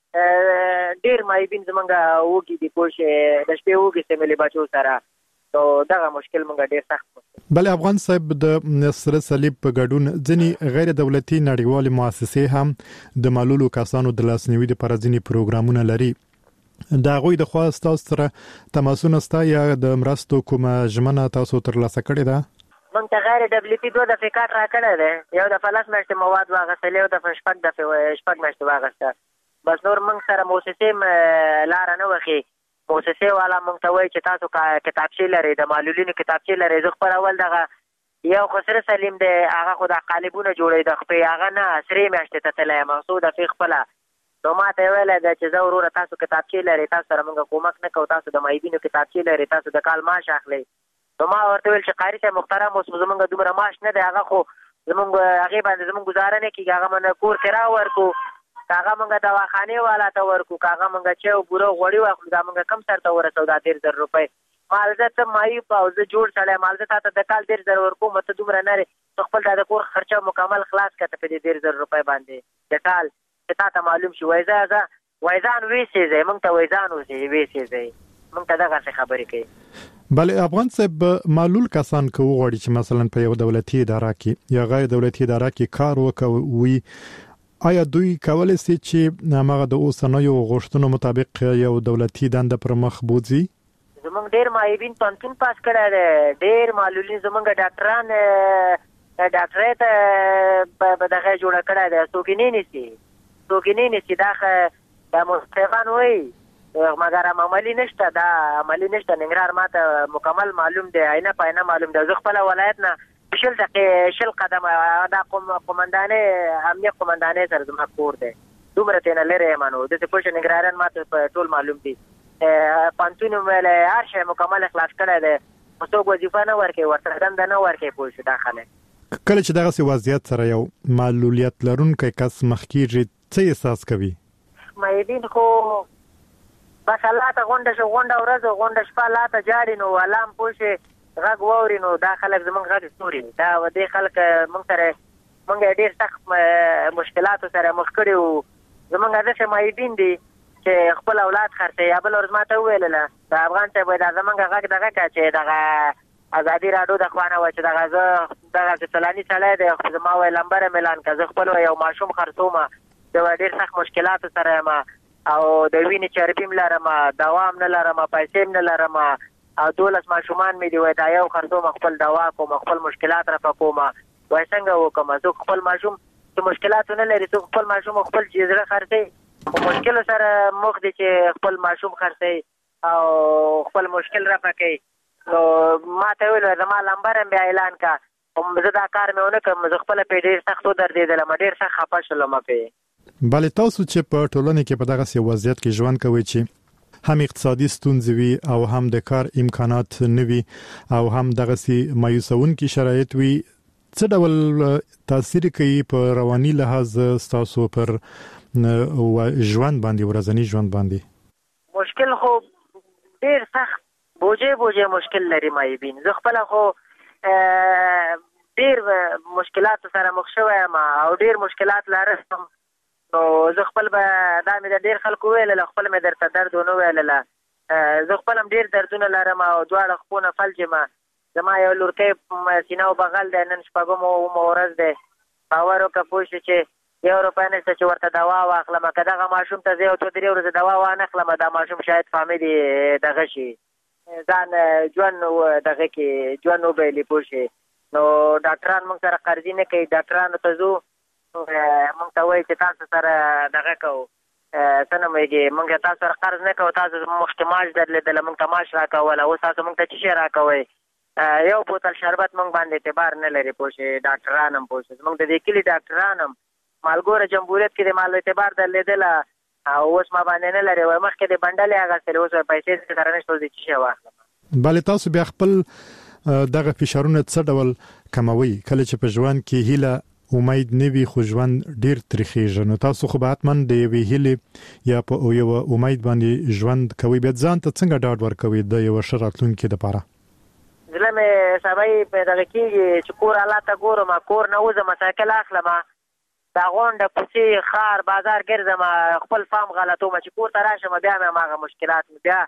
شوې ډېر معیبین زمونږ وږي دي پوه شوې د شپې وږي سمیلې بچو سره نو دغه مشکل مونږ ډېر سخت بلې افغان صاحب د سره صلیب په ګډون ځینې غیر دولتي نړیوالې مؤسسې هم د معلولو کسانو د لاسنیوي لپاره ځینې پروګرامونه لري د هغوی د خوا ستاسو سره تماسونه شته یا د مرستو کومه ژمنه تاسو ترلاسه کړې ده موږ ته غیر WP 2 دفعې کارت راکړی دی یو دفعه 10 میاشتې مواد واخیستل یو دفعه 6 میاشتې واخیسته بس نور موږ سره موسسې لاره نه وښي موسسې والا موږ ته وایي چې تاسو کتابچې لرئ د معلولینو کتابچې لرئ. زه خپل اول دغه یو خسره سلیم دی هغه خو د قالبونه جوړوي د خپې هغه نه سرې میاشتې ته تللی یم څو دفعې خپله نو ما ته یې ویلی ده چې زه وروره تاسو کتابچې لرئ تاسو سره موږ کومک نه کوو تاسو د معیبینو کتابچې لرئ تاسو د کال معاش اخلئ. نو ما ورته ویل چې قاري صاحب محترم اوس زموږ دومره معاش نه دی هغه خو زموږ هغې باندې زموږ ګزاره نه کېږي هغه من کور کرا ورکو که هغه موږ دواخانې والا ته ورکو که هغه موږ چای او بوره غوړي واخلو دا موږ کم سر ته ورسو دا 13,000 روپۍ. مالزه ته معیوب او زه جوړ سړی مالزه تا ته د کال 13,000 ورکوم ته دومره نه ته خپل دا د کور خرچه مکمل خلاص کړه په دې 13,000 روپۍ باندې د کال چې تا ته معلوم شي وایي زه وایزان ویسېځئ موږ ته وایزان ویسېځئ موږ ته دغسې خبرې کوي. بله افغان صاحب معلول کسان که وغواړي چې مثلا په یو دولتي اداره کې یا غیر دولتي اداره کې کار وکوي آیا دوی کولی شي چې هغه د اوسنیو غوښتنو مطابق یو دولتي دنده پر مخ بوځي؟ زمونږ ډېر معیبین پوهنتون پاس کړی دی ډېر معلولین زمونږ ډاکټران ډاکټرۍ ته دغه جوړه کړی دی څوک یې نه نیسي دا مستقان وایي مګر عملي نشته دا عملي نشته. ننګرهار ماته مکمل معلوم دی عینه په عینه معلوم دی. زه خپله ولایت نه 20 قدمه دا قمندانۍ امنیه قمندانۍ سره زما کور دی دومره ترېنه لرې یم نو داسې پوه شه ننګرهاریان ماته په ټول معلوم دي. پوهنتون یې ویلی هر شی مکمل خلاص کړی دی خو څوک وظیفه نه ورکوي ورسره دنده نه ورکوي پوه شو دا خلک. کله چې دغسې وضعیت سره یو معلولیت لرونکی کس مخ کېږي څه احساس کوي؟ معیبین خو بس الله ته غونډه شو غونډه ورځ غونډه شپه الله ته جاړي نو الله هم پوه شي غږ واوري نو دا خلک زموږ غږ ستوري دا دې خلک موږ سره موږ ډېر سخت مشکلاتو سره مخ کړي وو. زموږ داسې معیبین دي چې خپل اولاد خرڅوي یا بل ورځ ما ته وویلله د افغان صاحب دا زموږ غږ دغه کړه چې دغه ازادي راډیو د خوا نه وایي چې دغه زه دغسې فلاني سړی دی زما وایي لمبر مې اعلان کړه زه خپل یو ماشوم خرڅوم زه ډېر سخت مشکلاتو سره یم او د وینې چربي م لرم دوا م نه لرم پیسې م نه لرم او 12 ماشومان مې دي وایي دا یو خرڅوم خپل دوا کوم خپل مشکلات رفع کوم وایي څنګه وکړم څوک خپل ماشوم چې مشکلاتو نه لري څوک خپل ماشوم خپل زړه خرڅوي خو مشکلو سره مخ دي چې خپل ماشوم خرڅوي او خپل مشکل رفع کوي. نو ما ته ویل زما لمبر هم بیا اعلان کړه زه دا کار مې ونه کړم زه خپله پرې ډېر سخت ودرېدلم ډېر سخت خفه شولم پرې. بله تاسو چې په ټولنه کې په دغسې وضعیت کې ژوند کوئ چې هم اقتصادي ستونزې وي او هم د کار امکانات نه وي او هم دغسې مایوسونکي شرایط وي څه ډول تاثیر کوي په رواني لحاظ ستاسو پر ژوند باندې ورځني ژوند باندې؟ مشکل خو ډېر سخت بوجې مشکل لري معیبین. زه خپله خو ډېر مشکلاتو سره مخ شوی یم او ډېر مشکلات لرم نو زه خپل به دا مې د ډېر خلکو ویلله خپل مې درته درد ونه ویلله زه خپل هم ډېر دردونه لرم او دواړه خپونه فلج یم. زما یو لورکی سینه او بغل دی نن شپږمه اومه ورځ دی باور وکړه پوه شو چې 1 روپۍ نشته چې ورته دوا واخلم که دغه ماشوم ته زه یو 2-3 ورځې دوا وانخلم دا ماشوم شاید فامې دې دغه شي ځان ژوند دغه کې ژوند وبایلي پوه شي. نو ډاکټران موږ سره قرضي نه کوي ډاکټرانو ته ځو موږ ته وایي چې تاسو سره دغه کوو څه نومېږي موږ تاسو سره قرض نه کوو تاسو مخکې معاش درلېدله موږ ته معاش راکوله اوس تاسو موږ ته څه شی راکوئ یو بوتل شربت موږ باندې اعتبار نه لري پوه شئ. ډاکټران هم پوه شئ زموږ د دې کلي ډاکټران هم مالګوره جمهوریت کې د مال اعتبار درلېدله او اوس ما باندې نه لري وایي مخکې د بنډلې اخیستلې اوس پیسې سره نشته اوس د څه شی واخلم. بله تاسو بیا خپل دغه فشارونه څه ډول کموي کله چې په ژوند کې هیله امید نه وي خو ژوند ډیر تریخیږي نو تاسو خو به حتما د یوې هیلې یا په یو امید باندې ژوند کوي بیا ځان ته څنګه ډاډ ورکوي د یو ښه راتلونکي لپاره؟ زړه مې سبا په دغه کېږي چې کور الله ته ګورم کور نه وځم سایکل اخلم دا غونډه کوڅې ښار بازار ګرځم خپل فام غلطوم چې کور ته راشم بیا مې هغه مشکلات بیا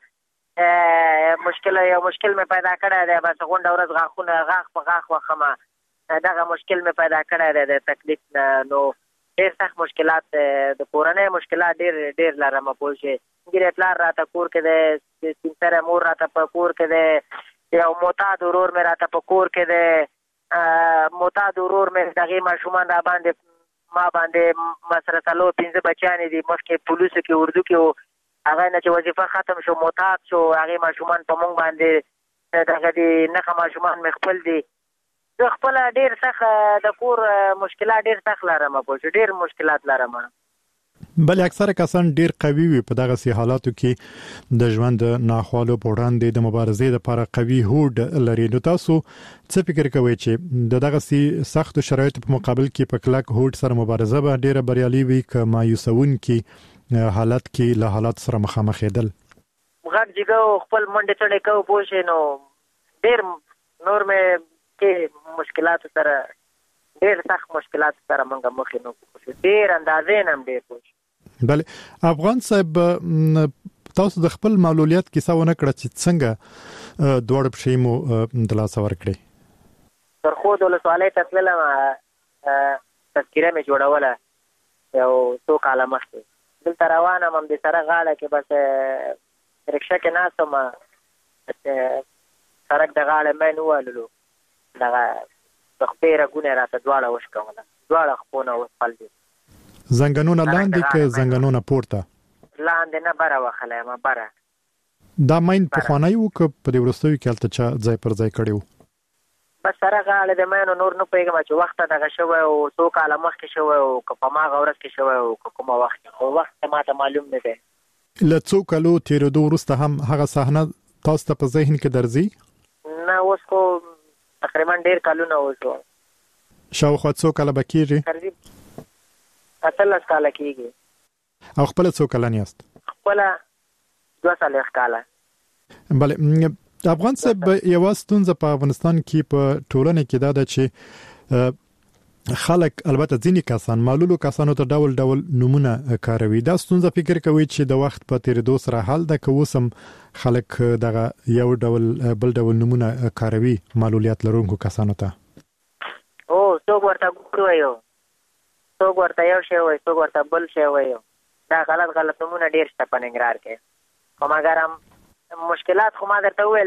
مشکل مې پیدا کړی دی بس غونډه ورځ غاښونه غاښ په غاښ وخم دغه مشکل مې پیدا کړی دی د تکلیف نه نو ډېر سخت مشکلات د کورنۍ مشکلات ډېر لرم پوه شئ. ګیرې پلار راته کور کې دی سپین سره مور راته په کور کې دی یو معتاد ورور مې راته په کور کې دی معتاد ورور مې دغې ماشومان را باندې ما باندې ما سره 4-5 بچیانې دي مخکې پولیسو کې اردو کې هغه نه چې وظیفه ختم شو معتاد شو هغه ماشومان په مونږ باندې دغه دي نه ماشومان مې خپل دي زه خپل ډیر سخت د کور مشکلات ډیر سخت لرم په ډیر مشکلات لرم بل اکثره کسان ډیر قوي وي په دغه سي حالاتو کې د ژوند ناخوالو په وړاندې د مبارزې لپاره قوي هوډ لري نو تاسو څه فکر کوئ چې دغه سي سخت شرایطو په مقابل کې په کلک هوډ سره مبارزه به ډیره بریالي وي که مایوسون کې حالت کې له حالات سره مخامخ کېدل غږ جګو خپل منډه چړې کو پوښې نو ډیر نور مې کې مشکلات سره ډیر سخت مشکلات سره مونږه مخ نه ډیر اندازې نم ډیر پوښ بله افغان صاحب تاسو د خپل معلولیت کیسه ونه کړه چې څنګه دوړ په شیمو د لاس ورکړي تر خو د ولسوالۍ تسلیمه تذکره مې جوړوله یو څو کاله مخکې دلته روانه مم د سره غاړه کې بس رکشا کې ناستم سړک د غاړه مې نواللو دغه تخپیره ګونه راته دواړه وشکوله دواړه خپونه وسپل دي زنګنونه لاندې کې زنګنونه پورته لاندې نه بره وخله ما بره دا ماین په خوانی وو که په دې ورستوي کې الته چا ځای پر ځای کړیو بس سره غاړه د مینو نور نه پیګم چې وخت دغه شوی او څو کاله مخکې شوی او که په ما غورس کې شوی او کومه وخت ماته معلوم نه دی له څو کالو تیرېدو وروسته هم هغه صحنه تاسو ته په ذهن کې درځي نه اوس خو تقریبا ډیر کالونه وشو شاوخوا څو کاله به کېږي 18 کاله کېږي او خپل څو کلن یاست خپل 2 کاله بله افغان صاحب یو ستونزه په افغانستان کې په ټولنه کې دا ده چې خلک البته ځینې کسان معلولو کسانو ته ډول ډول نمونه کاروي دا ستونزه فکر کوي چې د وخت په تیریدو سره حل ده که اوس هم خلک دغه یو ډول بل ډول نمونه کاروي معلولیت لرونکو کسانو ته او څوک ورته ګوري څوک ورته یو شی وایي څوک ورته بل شی وایي دا غلط نمونه ډیر شته په ننګرهار کې خو مګر مشکلات خو ما درته وویل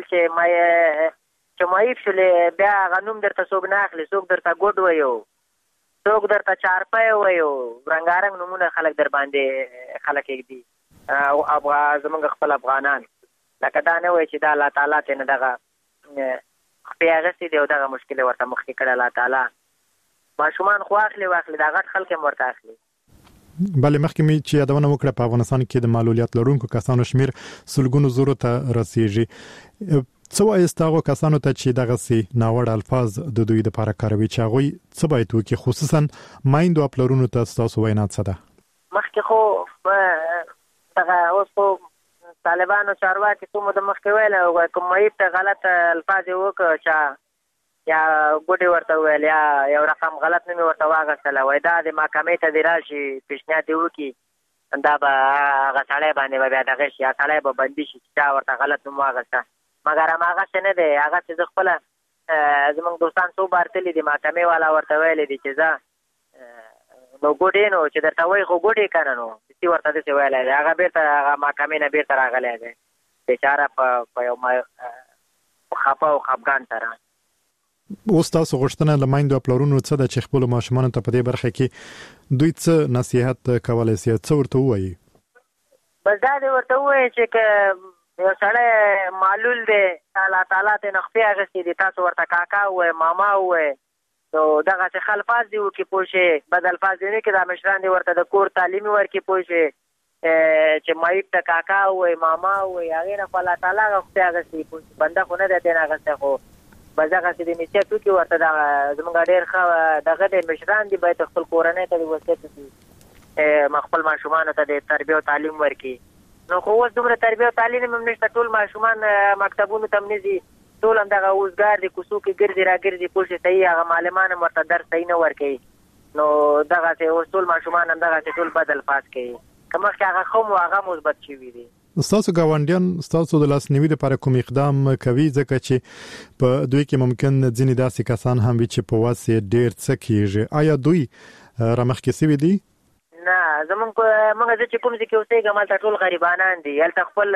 چې مایب شولې بیا غنوم درته څوک نه اخلي څوک درته ګوډ وایو څوک درته چارپای وایو رنګارنګ نمونه خلک در باندې خلک دي او زمونږ خپل افغانان لکه دا نه وایي چې دا الله تعالی ته نه دغه خپې اغستې دی او دغه مشکل ورته مخکې کړی الله تعالی ماشومان خو اخلي دا غټ خلک هم ورته اخلي بله مخکې مې چې یادونه وکړه په افغانستان کې د معلولیت لرونکو کسانو شمیر سلګونو زرو ته رسیږي څو ایستاغو کسانو ته چې دغه سي ناوړ الفاظ د دوی د لپاره کاروي چې هغه څه باید وکړي خصوصا مایندو خپلونو ته تاسو وینا څه ده مخکې خو دغه اوس خو طالبانو چارواکي څومره د مخکې ویل او کوم مایب ته غلط الفاظ وکړه چې یا ګوډي ورته ویل یا یو رقم غلط نه ورته واغستله وای دا د محکمې ته دی راشي پیشنهاد وکړي دا به هغه سړی باندې بیا دغه شي سړی به بندي شي چې ورته غلط نوم واغسته مګر هماغسې نه دی هغه چې زه خپله زمونږ دوستان څو بار تللي دي محکمې والا ورته ویلی دي چې زه نو ګوډې نو چې درته وایي خو ګوډې که نه نو چې ورته داسې ویلی دی هغه بېرته هغه محکمې نه بېرته راغلی دی بېچاره په یو خفه او خفګان سره اوس تاسو غوښتنه له مایندو خپلونو څه ده چې خپل ماشومان ته په دې برخه کې دوی څه نصيحت کولای شي څه ورته وایي بس دا دې ورته وایي چې یو سړی معلول دی الله تعالی ته نخفي اغستې دي تاسو ورته کاکا وایي ماما وایي نو دغه چې خلفاظ دي وکړي پوه شي بد الفاظ دي نه کړي دا مشران دي ورته د کور تعلیمي ورکړي پوه شي چې مایب ته کاکا وایي ماما وایي هغې نه خو الله تعالی نخفي اغستې پوه شي بنده خو نه دی تېنه اغستی خو بس هغه چې د نصیحت وکړي ورته دغه زموږ ډېر ښه دغه دی مشران دي باید خپل کورنۍ ته د وصیت وکړي خپل ماشومانو ته د تربیه او تعلیم ورکړي نو خو اوس دومره تربیه او تعلیم هم نشته ټول ماشومان مکتبونو ته هم نه ځي ټول هم دغه اوزګار دي کوڅو کې ګرځي راګرځي پوه شي صحیح هغه معلمان هم ورته درس صحیح نه ورکوي نو دغسې اوس ټول ماشومان هم دغسې ټول بد الفاظ کوي که مخکې هغه ښه مو هغه مثبت شوي دي ستاسو ګاونډیان ستاسو د لاسنیوي لپاره کوم اقدام کوي ځکه چې په دوی کې ممکن ځینې داسې کسان هم وي چې په واسه ډېر څه کیږي آیا دوی رامخکې سوي دي نه موږ چې کوم ځای کې اوسېږم هلته ټول غریبانان دي هلته خپل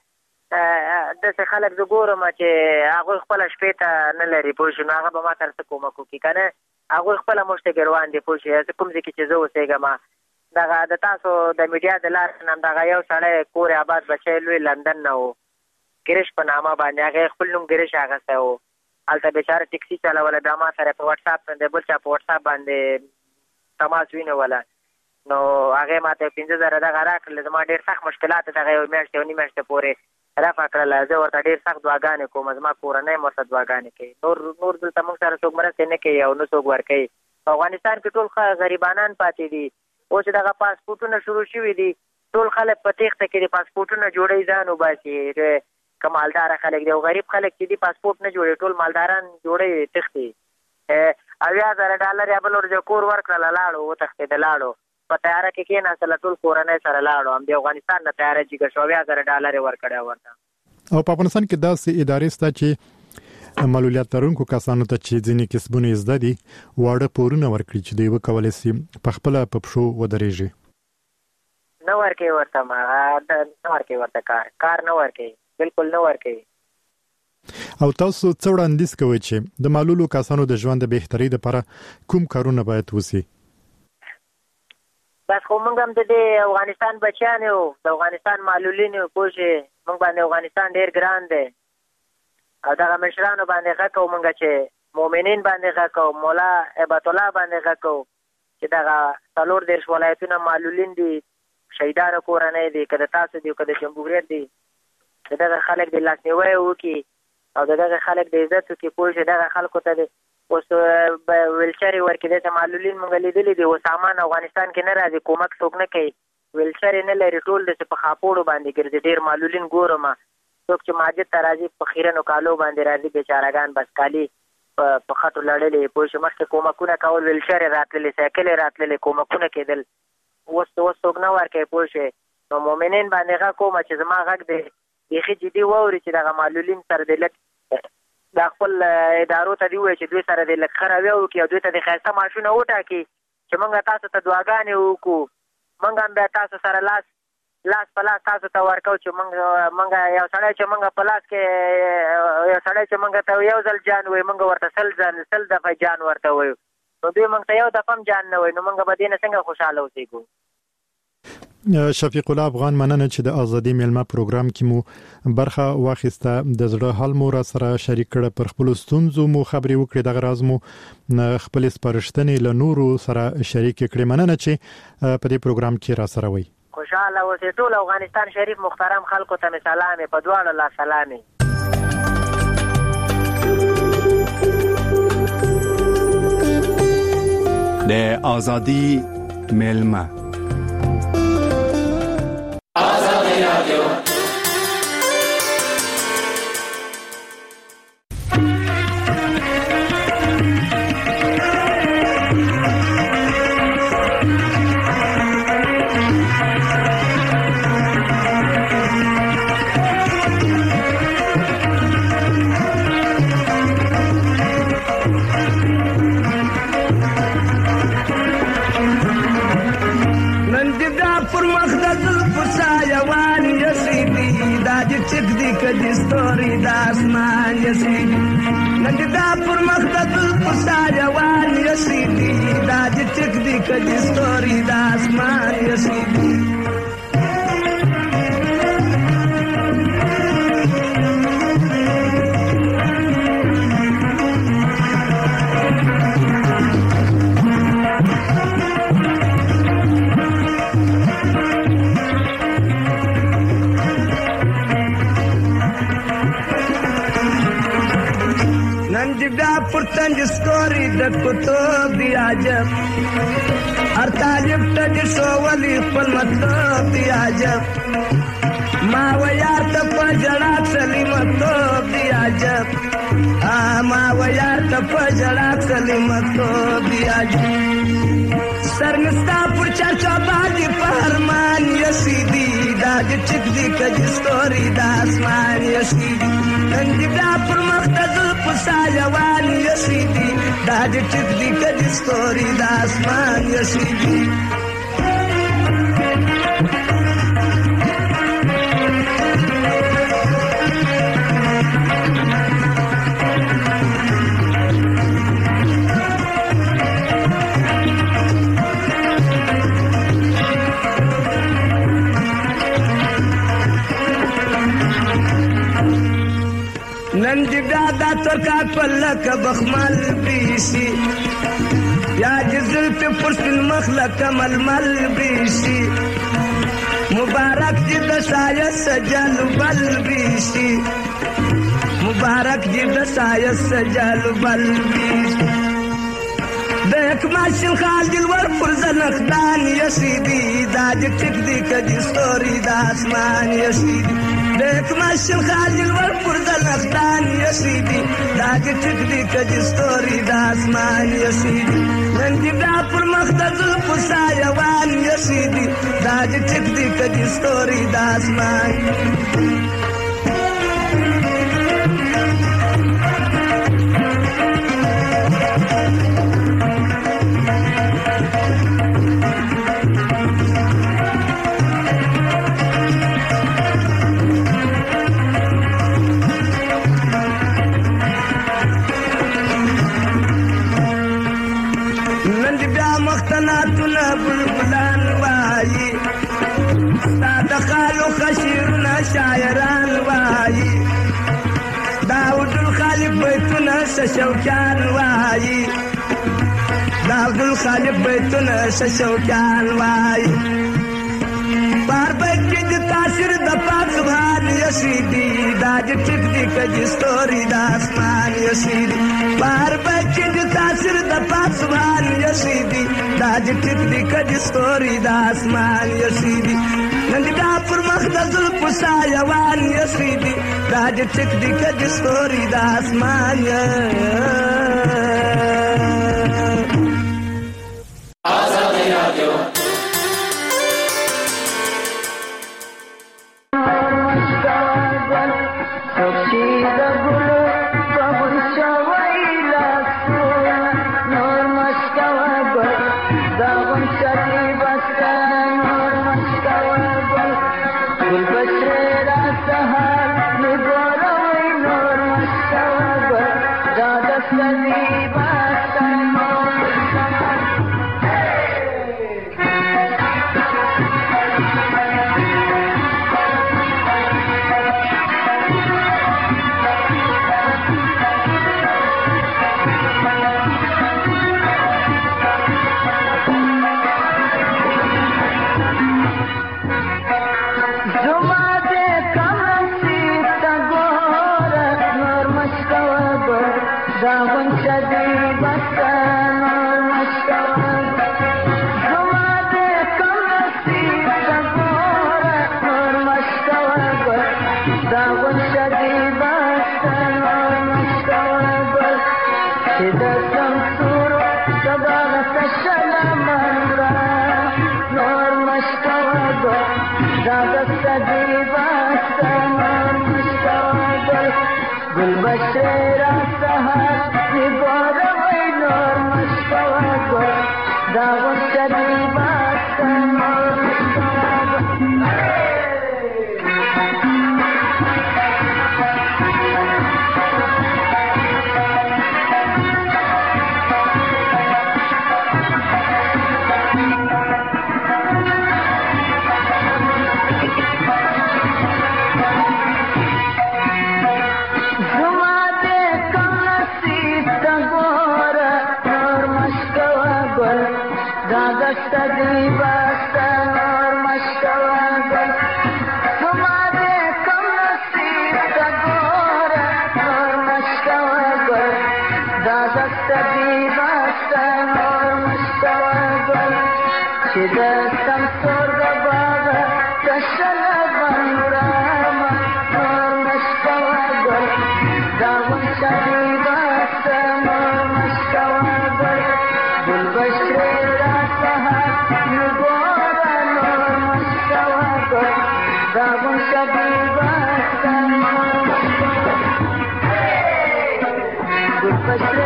داسې خلک زه ګورم چې هغوی خپله شپې ته نه لري پوه شو نو هغه به ما سره څه کومک وکړي که نه هغوی خپله مشته ګروان دي پوه شي کوم ځای کې چې زه اوسېږم دغه د تاسو د میډیا د لارې نه دغه یو سړی کور آباد بچی لوی لندن نه و، ګریش په نامه باندې هغه خپل نوم ګریش اغستی و. هلته بیچاره ټکسي چلوله، بیا ما سره په وټساپ باندې بل چا په وټساپ باندې تماس ونیوله. نو هغې ما ته 50,000 دغه راکړل. زما ډېر سخت مشکلات دغه یو میاشت یو نیم میاشتې پورې رفع کړله. زه ورته ډېر سخت دعاګانې کوم، زما کورنۍ م ورته دعاګانې کوي. نور دلته موږ سره څوک مرستې نه کوي او نه څوک ورکوي. په افغانستان کې ټول غریبانان پاتې دي. اوس دغه پاسپورټونه شروع شوي دي، ټول خلک په تېښته کې دي، پاسپورټونه جوړوي ځان وباسي. که مالداره خلک دي او غریب خلک چې دي پاسپورټ نه جوړوي، ټول مالداران جوړوي تښتي. $80,000 یا بل ورځ کور ورکړله، لاړو وتښتېده، لاړو په تیاره کې کېناستله، ټول کورنۍ سره لاړو. همدې افغانستان نه تیاره جګه شوه، $80,000 ورکړی ورته. او په افغانستان کې داسې ادارې شته چې معلولیت لرونکو کسانو ته چې ځینې کسبونه یې زده دي واړه پورونه ورکړي چې دوی وکولی شي په خپله په پښو ودرېږي. نه ورکوي ورته، نه ورکوي ورته کار نه ورکوي، بالکل نه ورکوي. او تاسو څه وړاندیز کوئ چې د معلولو کسانو د ژوند د بهترۍ لپاره کوم کارونه باید وشي؟ بس خو موږ هم د دې افغانستان بچیان یو، د افغانستان معلولین یو، پوه شې. موږ باندې افغانستان ډېر ګران دی او دغه مشرانو باندې غږ کوو موږ چې مؤمنین باندې غږ کوو، مولا هبت الله باندې غږ کوو چې دغه 4 ولایتونه معلولین دي، شهیدانو کورنۍ دي، که د تاسو دي که د جمهوریت دي، د دغه خلک د لاسنیوی وکړي او د دغه خلک د عزت وکړي. پوه شې دغه خلکو ته د اوس ویلچرې ورکړي. داسې معلولین موږ لیدلي دي، اوس سامان افغانستان کې نه راځي، کومک څوک نه کوي، ویلچرې نه لري، ټول داسې په خاپوړو باندې ګرځي. ډېر معلولین ګورم، څوک چې ماجد ته راځي په خیرنو کالو باندې راځي، بیچارهګان بس کالي په خټو لړلې. پوه شې مخکې کومکونه کول، ویلچرې راتللې، سایکلې راتللې، کومکونه کېدل، اوس څوک نه ورکوي. پوه شې نو مؤمنین باندې غږ کوم چې زما غږ دی بیخي جدي واوري چې دغه معلولین سره د لږ د خپل ادارو ته دې ووایي چې دوی سره د لږ ښه رویه وکړي او دوی ته د ښایسته معاشونه وټاکي چې موږ تاسو ته دعاګانې وکړو. موږ هم بیا تاسو سره لاس په لاس تاسو ته ورکو چې موږ یو سړی چې موږ په لاس کې یو سړی چې موږ ته یو ځل جان وایي، موږ ورته 100 دفعه جان ورته وایو، نو دوی موږ ته یو دفعه هم جان نه وایي، نو موږ به دې نه څنګه خوشحاله اوسېږو. شفیق الله افغان، مننه چې د ازادي میلمه پروګرام کې مو برخه واخیسته، د زړه حال مو را سره شریک کړ، پر خپل ستونزو مو خبرې وکړې، دغه راز مو خپل سپارښتنې له نورو سره شریک کړې. مننه چې په دې پروګرام کې را سره وئ. خوشاله اوسئ. ټول افغانستان شریف محترم خلکو ته سلام په دواړو لا سلام. د ازادي میلمه پرتنج ستوري د کتب دی عجب هر طالب ته د شوولي خپل مطلب دی عجب ما ویا ته په جړا سلیمتوب دی عجب ما ویا ته په جړا سلیمتوب دی عجب سرنستا پر چرچا باندې پهرمان یسیدی دا د چک دی کج ستوري د اسمان یسیدی نن دی بلا پر مختز پسایوان یسیدی دا د چک دی کج ستوري د اسمان یسیدی نن دې بیا دا ترکا پلک بخمل بریشي یا دې زلفې پر سپین مخ لکه ململ بریشي مبارک دې د ښایست جل بل بریشي مبارک دې د ښایست جل بل بریشي د اکماشن خال دلور پر زنخدان یسیدی دا دې ټیک دې کدي ستوري د اسمان یسیدی د اکماشن خال دلور پر زنخدان یسیدی دا دې ټیک دې کدي ستوري د اسمان یسیدی نن دې بیا پر مخ د زلفو سایوان یسیدی دا دې ټیک دې کدي ستوري د اسمان شاعران وایي داود الخالق بیتونه شوکان وایي داود الخالق بیتونه شوکان وایي بار بیت کې د تاثیر د پاک سبحان یسیدی دا دې ټیک دې کدي ستوري د اسمان یسیدی بار بیت کې د تاثیر د پاک سبحان یسیدی دا دې ټیک دې کدي ستوري د اسمان یسیدی نن دا پر مخ د زلفو سایوان یسیدی دا دې ټیک دې کدي ستوري د اسمان آزادی رادیو But